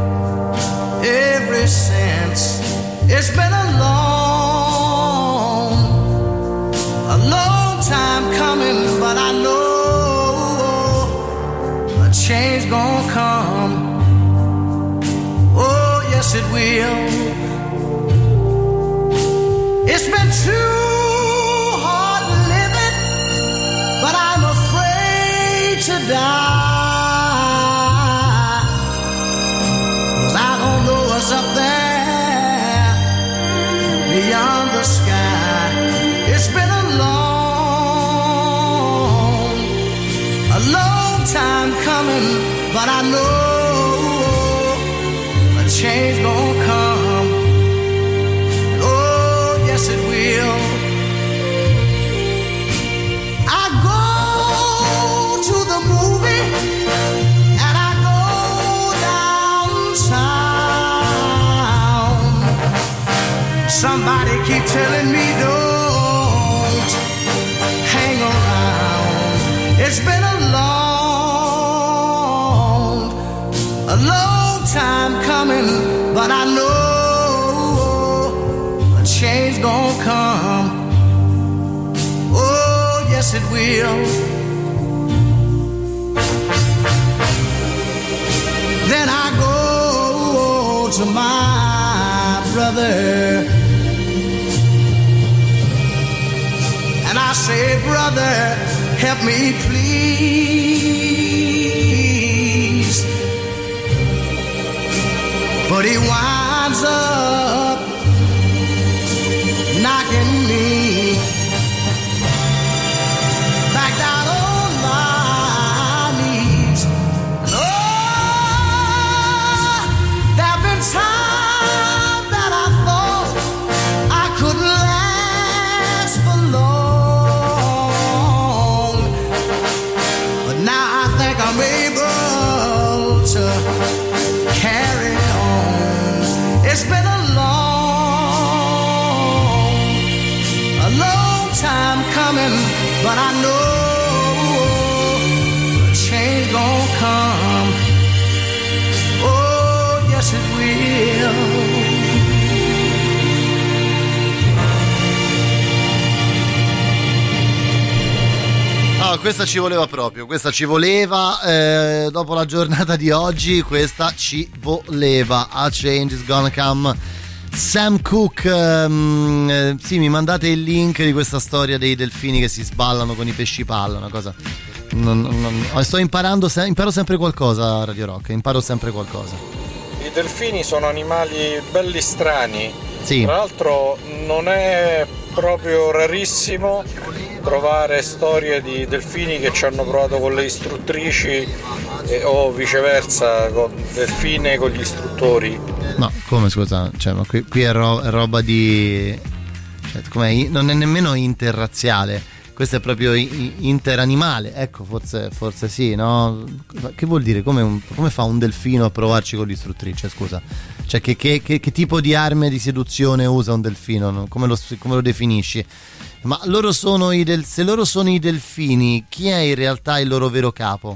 ever since. It's been a long, a long time coming, but I know a change gonna come. Oh, yes it will. It's been too hard living, but I'm afraid to die, 'cause I don't know what's up there beyond the sky. It's been a long, a long time coming, but I know a change gonna come. Oh, yes it will. I go to the movie and I go downtown. Somebody keep telling me don't hang around. It's been a long, a long time coming, but I know a change gonna come. Oh, yes it will. Then I go to my brother and I say, brother, help me please. But he winds up knocking me back down on my knees. And oh, there've been times that I thought I couldn't last for long, but now I think I'm able to carry on. It's been a long, a long time coming, but I know a change gon' come. Oh, yes it will. Ah, questa ci voleva proprio, questa ci voleva eh, dopo la giornata di oggi, questa ci voleva. A Change is Gonna Come. Sam Cooke, um, eh, sì, mi mandate il link di questa storia dei delfini che si sballano con i pesci palla, una cosa. Non, non, sto imparando, se, imparo sempre qualcosa a Radio Rock, imparo sempre qualcosa. I delfini sono animali belli strani. Sì. Tra l'altro non è proprio rarissimo trovare storie di delfini che ci hanno provato con le istruttrici e, o viceversa, con delfine con gli istruttori. No, come scusa, cioè, ma qui, qui è, ro- è roba di. Cioè, com'è? Non è nemmeno interrazziale, questo è proprio interanimale. Ecco, forse, forse sì, no? Che vuol dire? Come, un, come fa un delfino a provarci con l'istruttrice? Scusa, cioè, che, che, che, che tipo di armi di seduzione usa un delfino? No? Come, lo, come lo definisci? Ma loro sono i del, se loro sono i delfini, chi è in realtà il loro vero capo?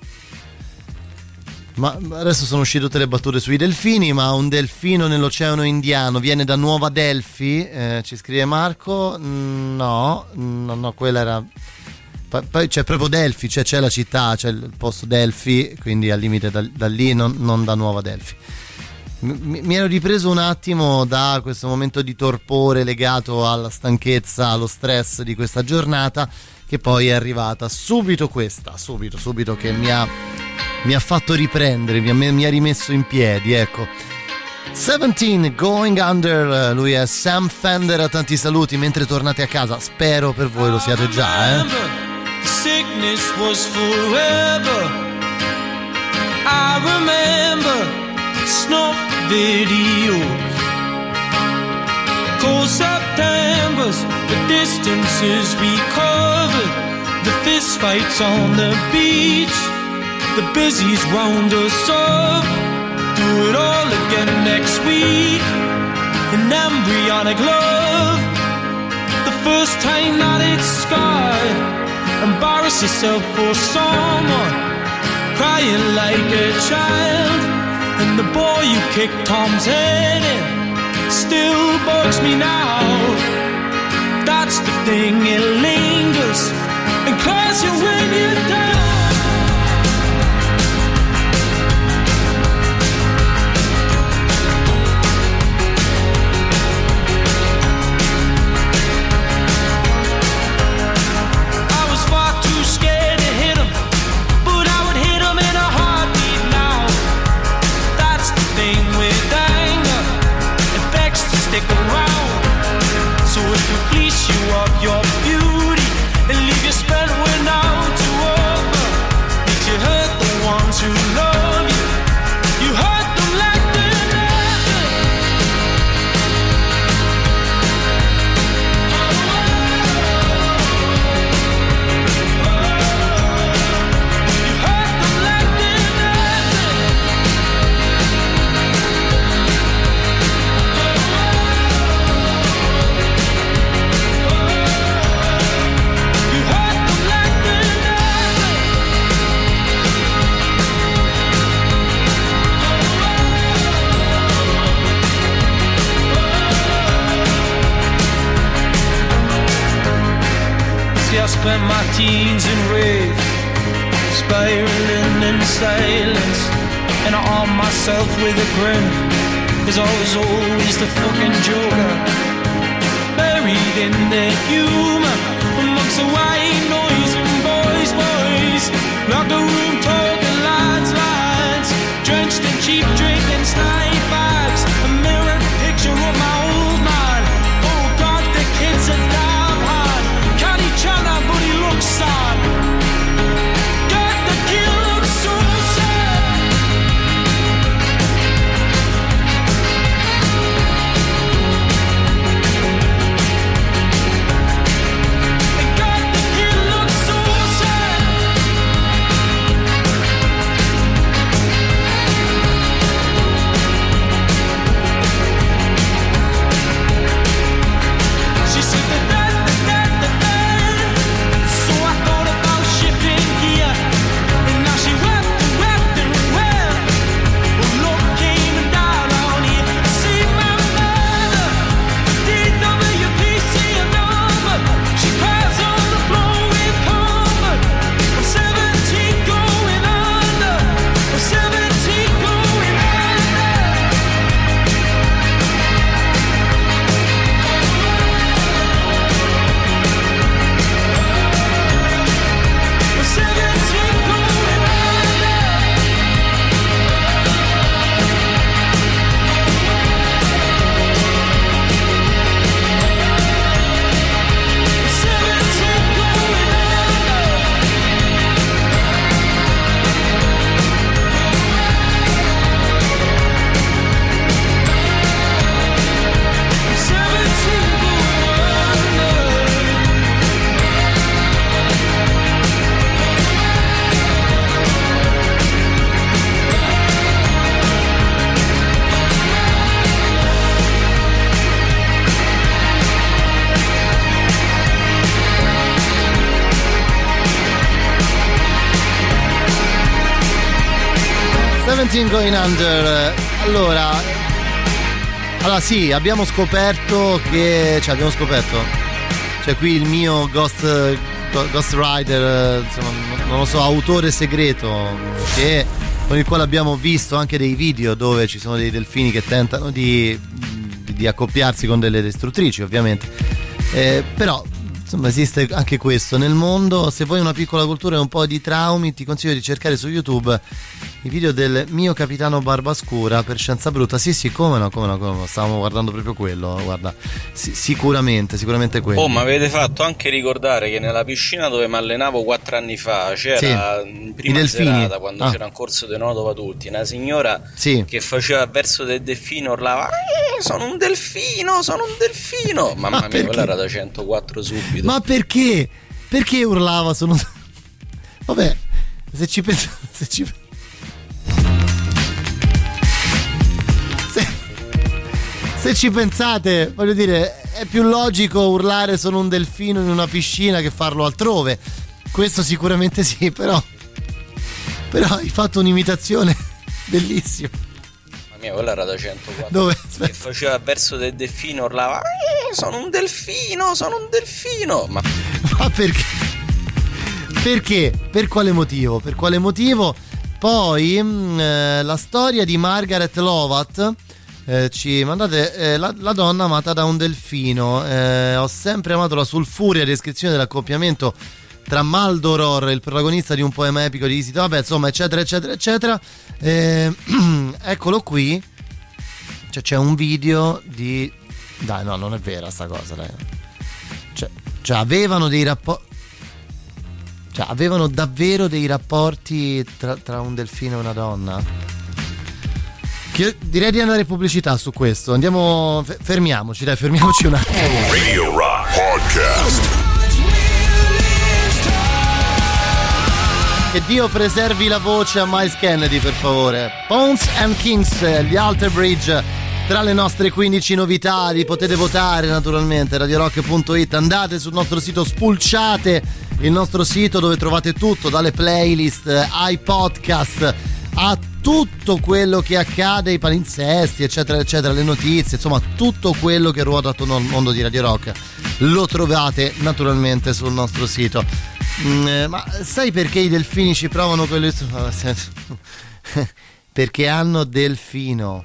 Ma adesso sono uscite tutte le battute sui delfini, ma un delfino nell'Oceano Indiano viene da Nuova Delfi, eh, ci scrive Marco. No, no, no, quella era. Poi c'è proprio Delfi, cioè c'è la città, c'è il posto Delfi, quindi al limite da, da lì, non, non da Nuova Delfi. Mi, mi ero ripreso un attimo da questo momento di torpore legato alla stanchezza, allo stress di questa giornata, che poi è arrivata subito questa, subito, subito che mi ha, mi ha fatto riprendere, mi ha, mi ha rimesso in piedi, ecco. diciassette Going Under, lui è Sam Fender, a tanti saluti mentre tornate a casa, spero per voi lo siate già, eh. The sickness was forever. I remember snuff videos, cold Septembers, the distances we covered, the fist fights on the beach, the busies round us up. Do it all again next week. An embryonic love, the first time that it's scarred. Embarrass yourself for someone, crying like a child. And the boy you kicked Tom's head in still bugs me now. That's the thing, it lingers and claws you when you're down. Fleece you of your beauty and leave you spent without to offer. Did you hurt the ones who love you? You hurt them like they're nothing. You hurt them like they're nothing. I spent my teens in rage, spiraling in silence, and I armed myself with a grin, cause I was always the fucking joker, buried in the humor, amongst the white noise and boys, boys, locked the room, talking lights, lights, drenched in cheap drink and snipe bags, a mirrored picture of my old man. Oh God, the kids are damn hard. Can't each other, but he looks sad. God, the kid looks so sad. And God, the kid looks so sad. She said the dad, the dad, the dad. So I thought about shifting gear, and now she wept and wept and wept. Well, Lord came down on here. I see my mother, D W P C number. She cries on the floor with comfort. I'm seventeen going under. I'm seventeen going under. I'm seventeen going under. I'm seventeen going under. I'm seventeen going seventeen Going Under. Allora, allora sì, abbiamo scoperto che, cioè abbiamo scoperto, cioè qui il mio Ghost, Ghost Rider, insomma, non lo so, autore segreto, che, con il quale abbiamo visto anche dei video dove ci sono dei delfini che tentano di, di, di accoppiarsi con delle distruttrici, ovviamente. Eh, però insomma esiste anche questo nel mondo. Se vuoi una piccola cultura e un po' di traumi, ti consiglio di cercare su YouTube i video del mio capitano Barbascura per Scienza Brutta. Sì sì, come no, come no, come no, stavamo guardando proprio quello, guarda, sì, sicuramente, sicuramente quello. Oh, ma avete fatto anche ricordare che nella piscina dove mi allenavo quattro anni fa c'era, Sì, in prima i delfini. serata, quando Ah. c'era un corso di nuoto per tutti, una signora Sì. che faceva verso del delfino, urlava "Eh, sono un delfino, sono un delfino". Mamma Ma mia, perché? quella era da centoquattro subito. Ma perché? Perché urlava? Sono... Vabbè, se ci pensate, se ci... Se... se ci pensate, voglio dire, è più logico urlare sono un delfino in una piscina che farlo altrove. Questo sicuramente sì, però però hai fatto un'imitazione bellissima. Mamma mia, quella era da centoquattro. Dove? Che faceva il verso del delfino, urlava eh, sono un delfino, sono un delfino. Ma, Ma perché? Perché? Per quale motivo? Per quale motivo? Poi mh, eh, la storia di Margaret Lovat. Eh, ci mandate eh, la, la donna amata da un delfino. Eh, ho sempre amato la sulfurea descrizione dell'accoppiamento tra Maldoror, il protagonista di un poema epico di Isito, vabbè, insomma, eccetera, eccetera, eccetera. Eh, eccolo qui. Cioè, c'è un video di. Dai, no, non è vera sta cosa, dai. Cioè, cioè avevano dei rapporti. Cioè, avevano davvero dei rapporti tra, tra un delfino e una donna. Io direi di andare in pubblicità su questo. Andiamo. Fermiamoci, dai, fermiamoci un attimo. Radio Rock Podcast. Che Dio preservi la voce a Miles Kennedy, per favore. Bones and Kings, gli Alter Bridge, tra le nostre quindici novità. Li potete votare naturalmente, radio rock punto it. Andate sul nostro sito, spulciate il nostro sito dove trovate tutto, dalle playlist ai podcast a tutto quello che accade, i palinsesti, eccetera, eccetera, le notizie, insomma, tutto quello che ruota attorno al mondo di Radio Rock lo trovate naturalmente sul nostro sito. Mm, ma sai perché i delfini ci provano quello? Perché hanno delfino.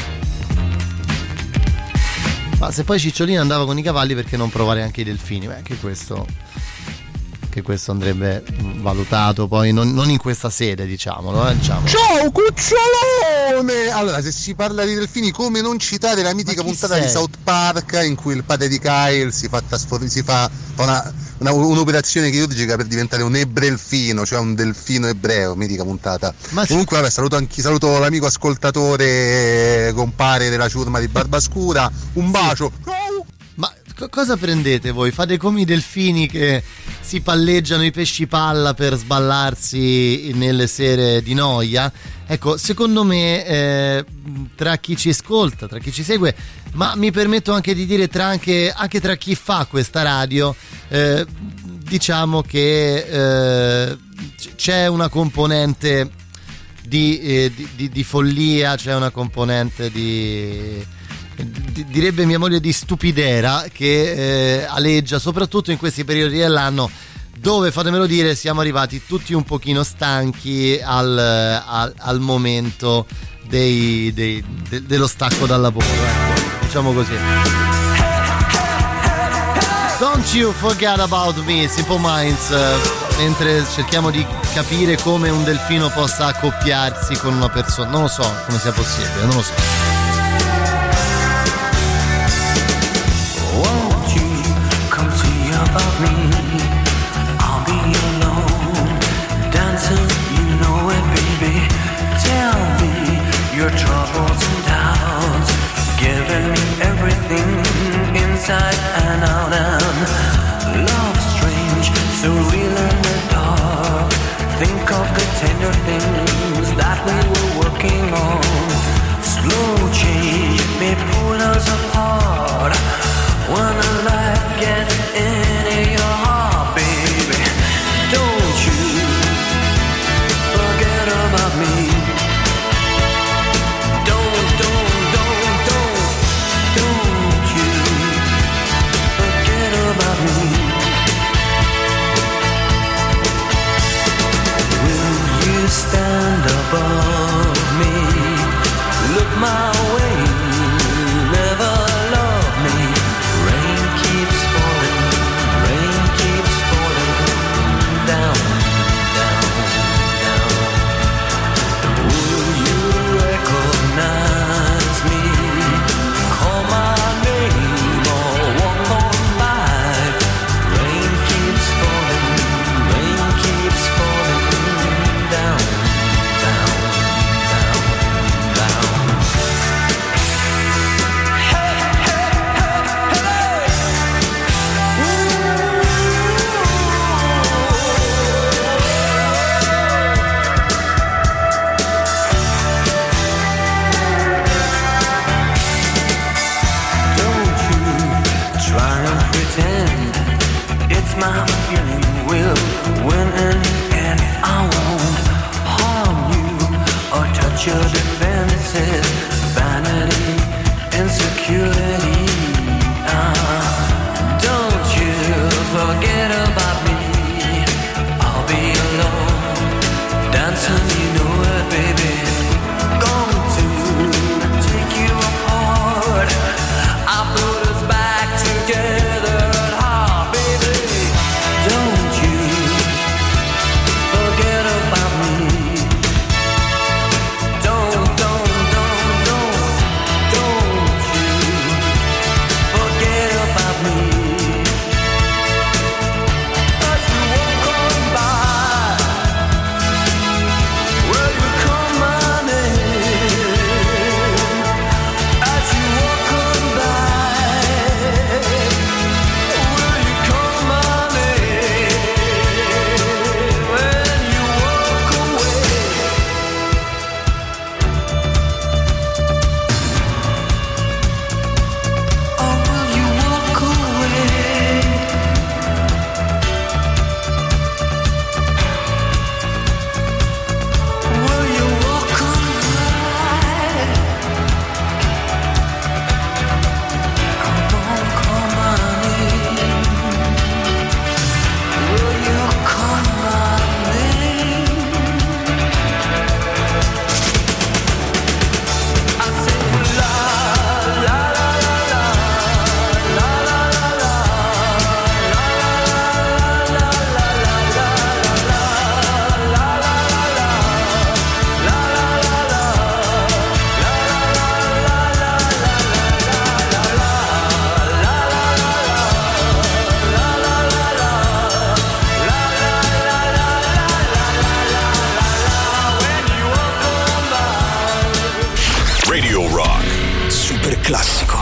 Ma se poi Cicciolina andava con i cavalli, perché non provare anche i delfini? Beh, anche questo, che questo andrebbe valutato poi non, non in questa sede, diciamolo, eh, diciamo. Ciao cucciolone! Allora, se si parla di delfini, come non citare la mitica puntata sei? di South Park in cui il padre di Kyle si fa, trasfor- si fa una, una, un'operazione chirurgica per diventare un ebrelfino, cioè un delfino ebreo, mitica puntata. Ma comunque vabbè, saluto anche saluto l'amico ascoltatore compare della ciurma di Barbascura, un bacio. Ma co- cosa prendete voi? Fate come i delfini che si palleggiano i pesci palla per sballarsi nelle sere di noia? Ecco, secondo me eh, tra chi ci ascolta, tra chi ci segue, ma mi permetto anche di dire tra anche, anche tra chi fa questa radio, eh, diciamo che eh, c'è una componente di, eh, di, di, di follia, c'è una componente di... direbbe mia moglie di stupidera che eh, aleggia soprattutto in questi periodi dell'anno dove, fatemelo dire, siamo arrivati tutti un pochino stanchi al, al, al momento dei, dei, de, dello stacco dal lavoro, ecco, diciamo così. Don't you forget about me, Simple Minds, mentre cerchiamo di capire come un delfino possa accoppiarsi con una persona. Non lo so come sia possibile, non lo so. Won't you come see about me? I'll be alone, dancing, you know it, baby. Tell me your troubles and doubts, giving me everything inside and out. And love strange, so real in the dark. Think of the tender things that we were working on. Slow change may pull us apart. When the light gets into your heart, baby, don't you forget about me. Don't, don't, don't, don't, don't you forget about me. Will you stand above me? Look my way, never love me. Rain keeps falling, rain keeps falling down, down, down. Will you recognize me? Call my name or walk on by. Rain keeps falling, rain keeps falling down, down, down, down. Radio Rock. Super classico.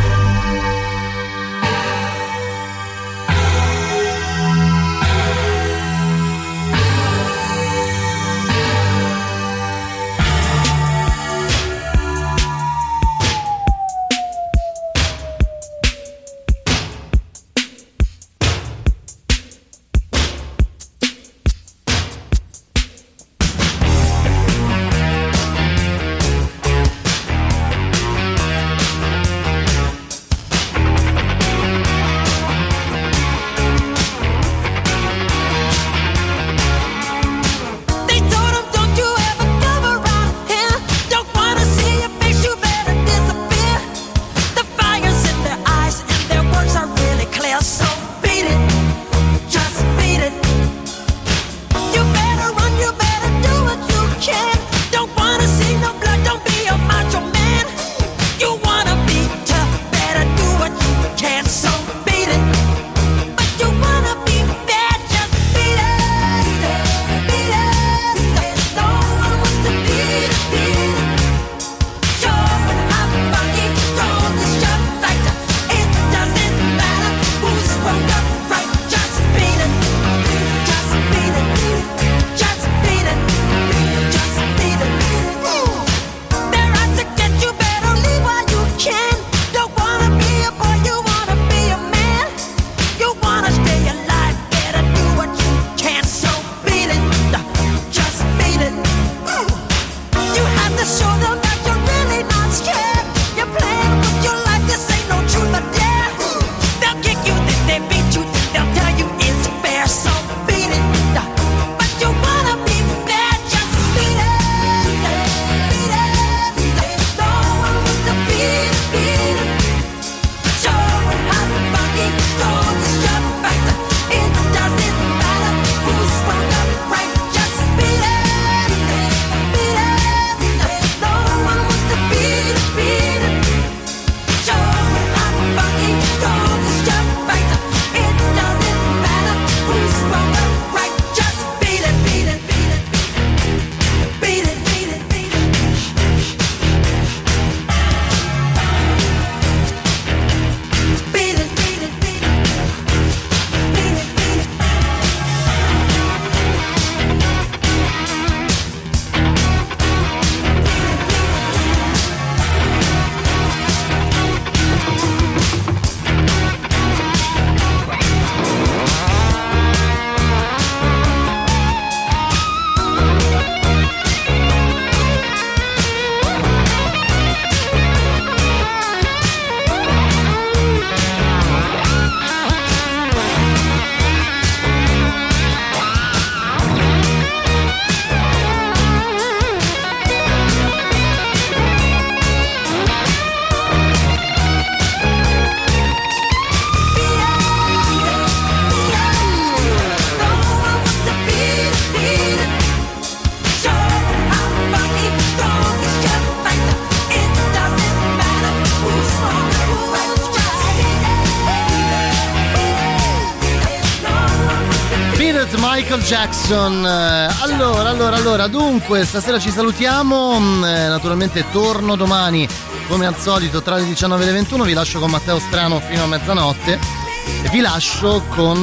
Michael Jackson. Allora, allora, allora, dunque, stasera ci salutiamo. Naturalmente torno domani come al solito tra le diciannove e le ventuno. Vi lascio con Matteo Strano fino a mezzanotte e vi lascio con,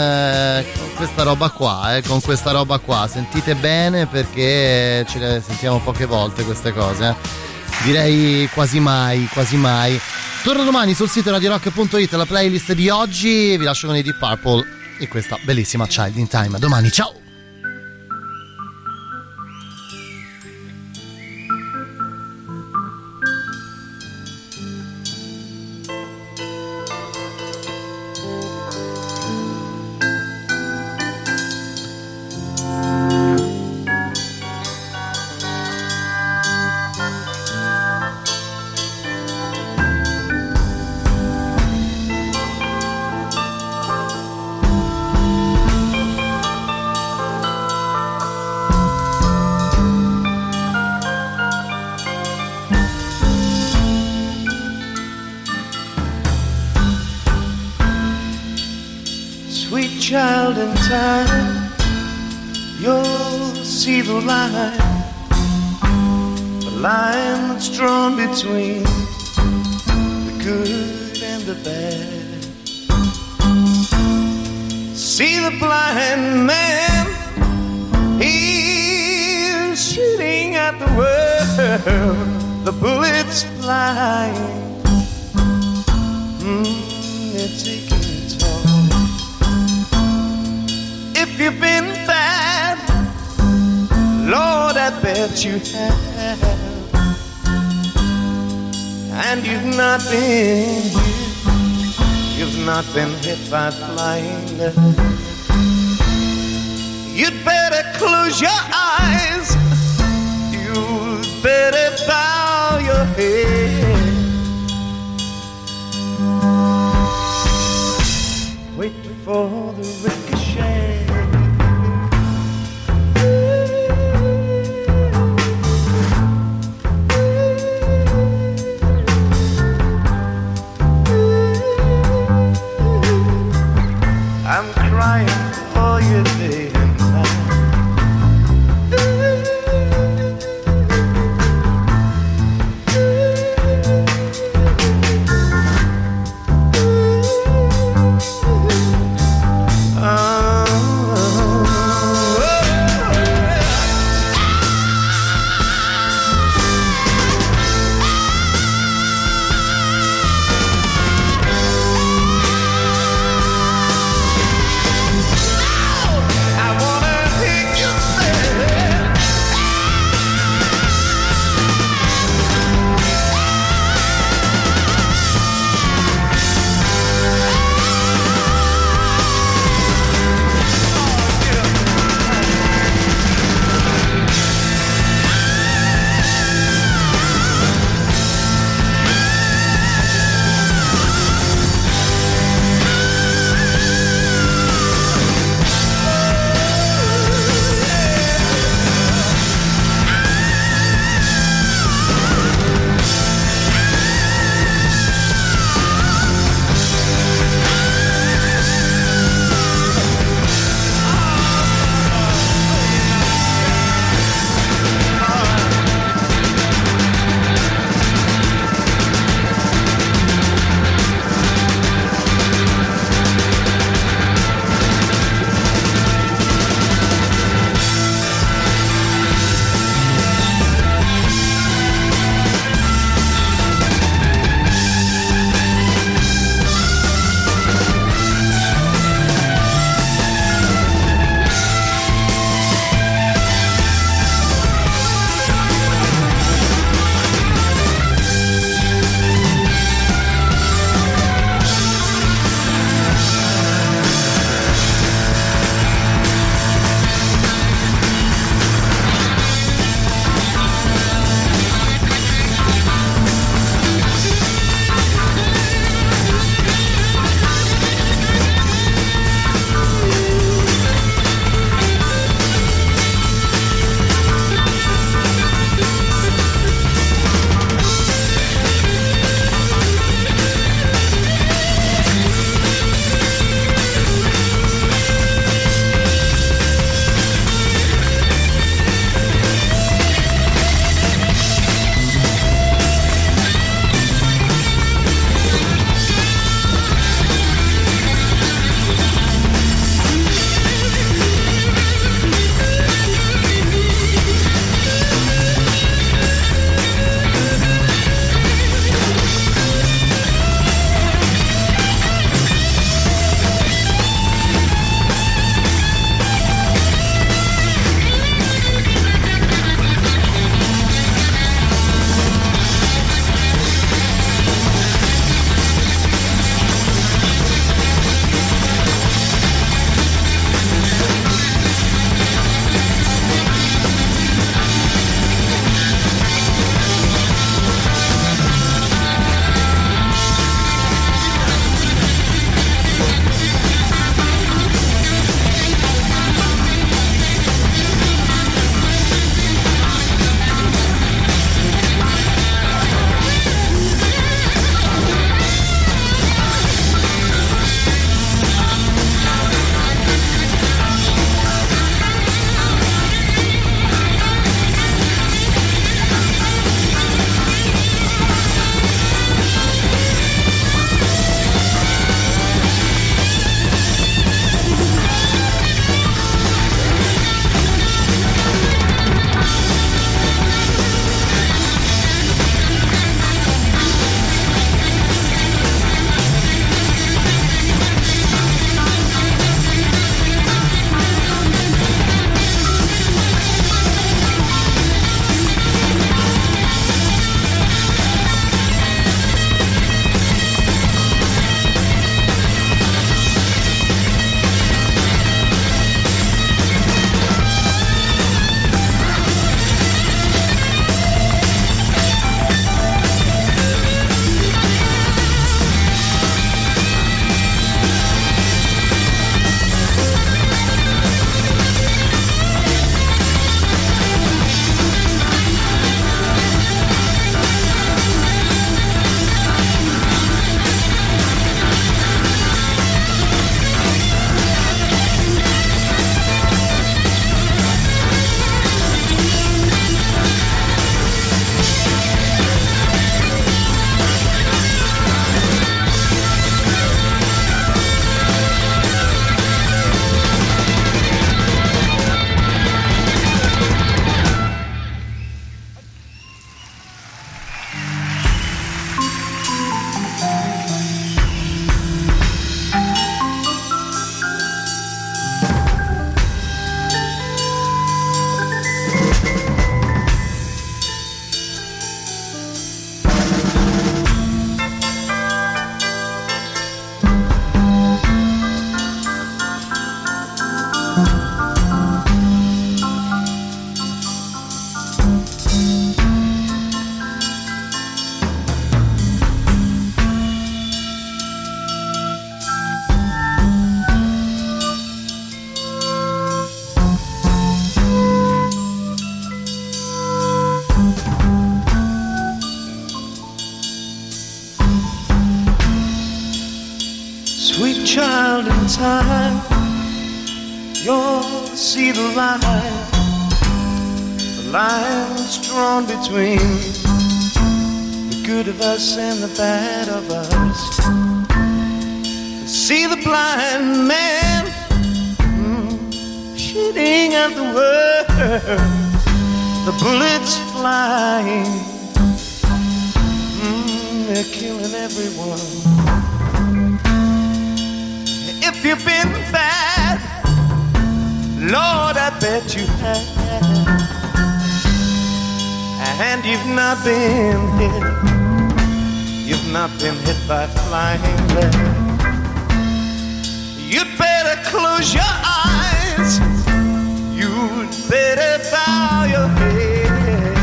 eh, con questa roba qua, eh, con questa roba qua. Sentite bene perché ce le sentiamo poche volte queste cose, eh. Direi quasi mai, quasi mai. Torno domani sul sito radio rock punto it, la playlist di oggi. Vi lascio con i Deep Purple e questa bellissima Child in Time. Domani, ciao! Child in time, you'll see the light. line that's drawn between the good and the bad. See the blind man, he's shooting at the world, the bullets flying, mm, they're taking it all. If you've been bad, Lord, I bet you have, and you've not been hit, you've not been hit by flying lead. You'd better close your eyes, you'd better bow your head. Wait for the ricochet. I'm crying for you day and night. child in time, you'll see the line, the lines drawn between the good of us and the bad of us. See the blind man mm, shooting at the world, the bullets flying, mm, they're killing everyone. If you've been bad, Lord, I bet you have, and you've not been hit, you've not been hit by flying lead. You'd better close your eyes, you'd better bow your head.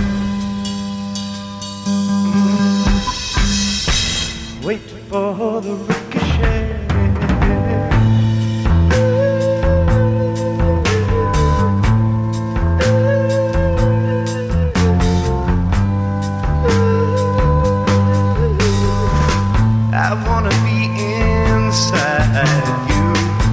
Mm. Wait for the ricochet. I wanna be inside you.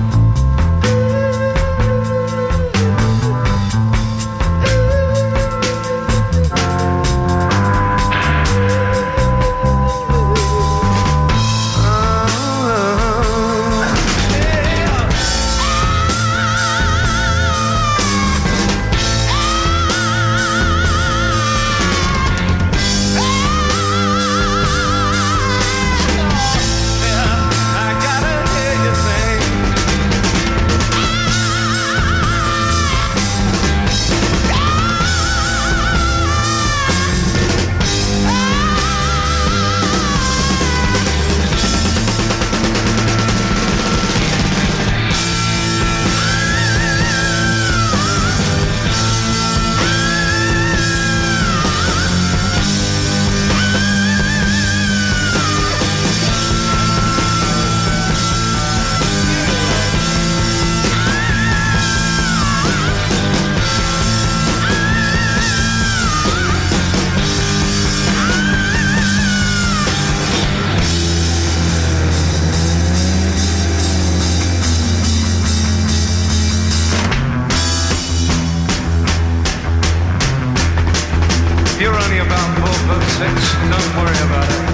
Don't worry about it.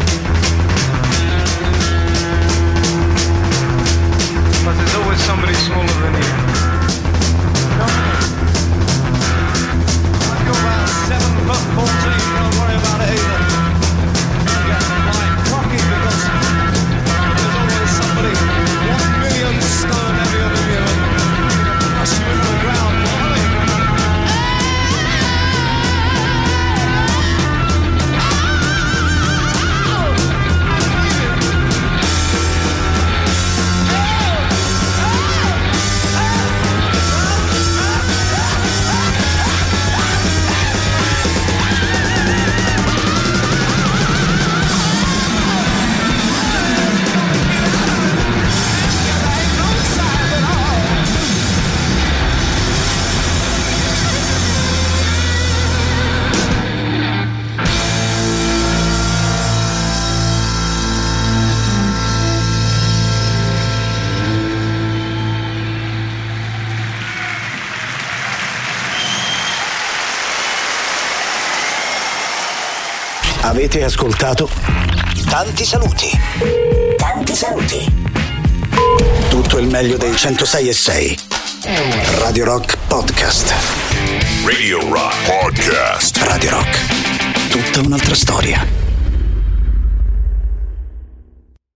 But there's always somebody smaller than you. You're about seven foot fourteen, don't worry about it either. Yeah, like rocky because there's always somebody one million stone heavier than you and push you into the ground. Avete ascoltato Tanti saluti. Tanti saluti. Tutto il meglio dei centosei e sei. Radio Rock Podcast. Radio Rock Podcast. Radio Rock. Tutta un'altra storia.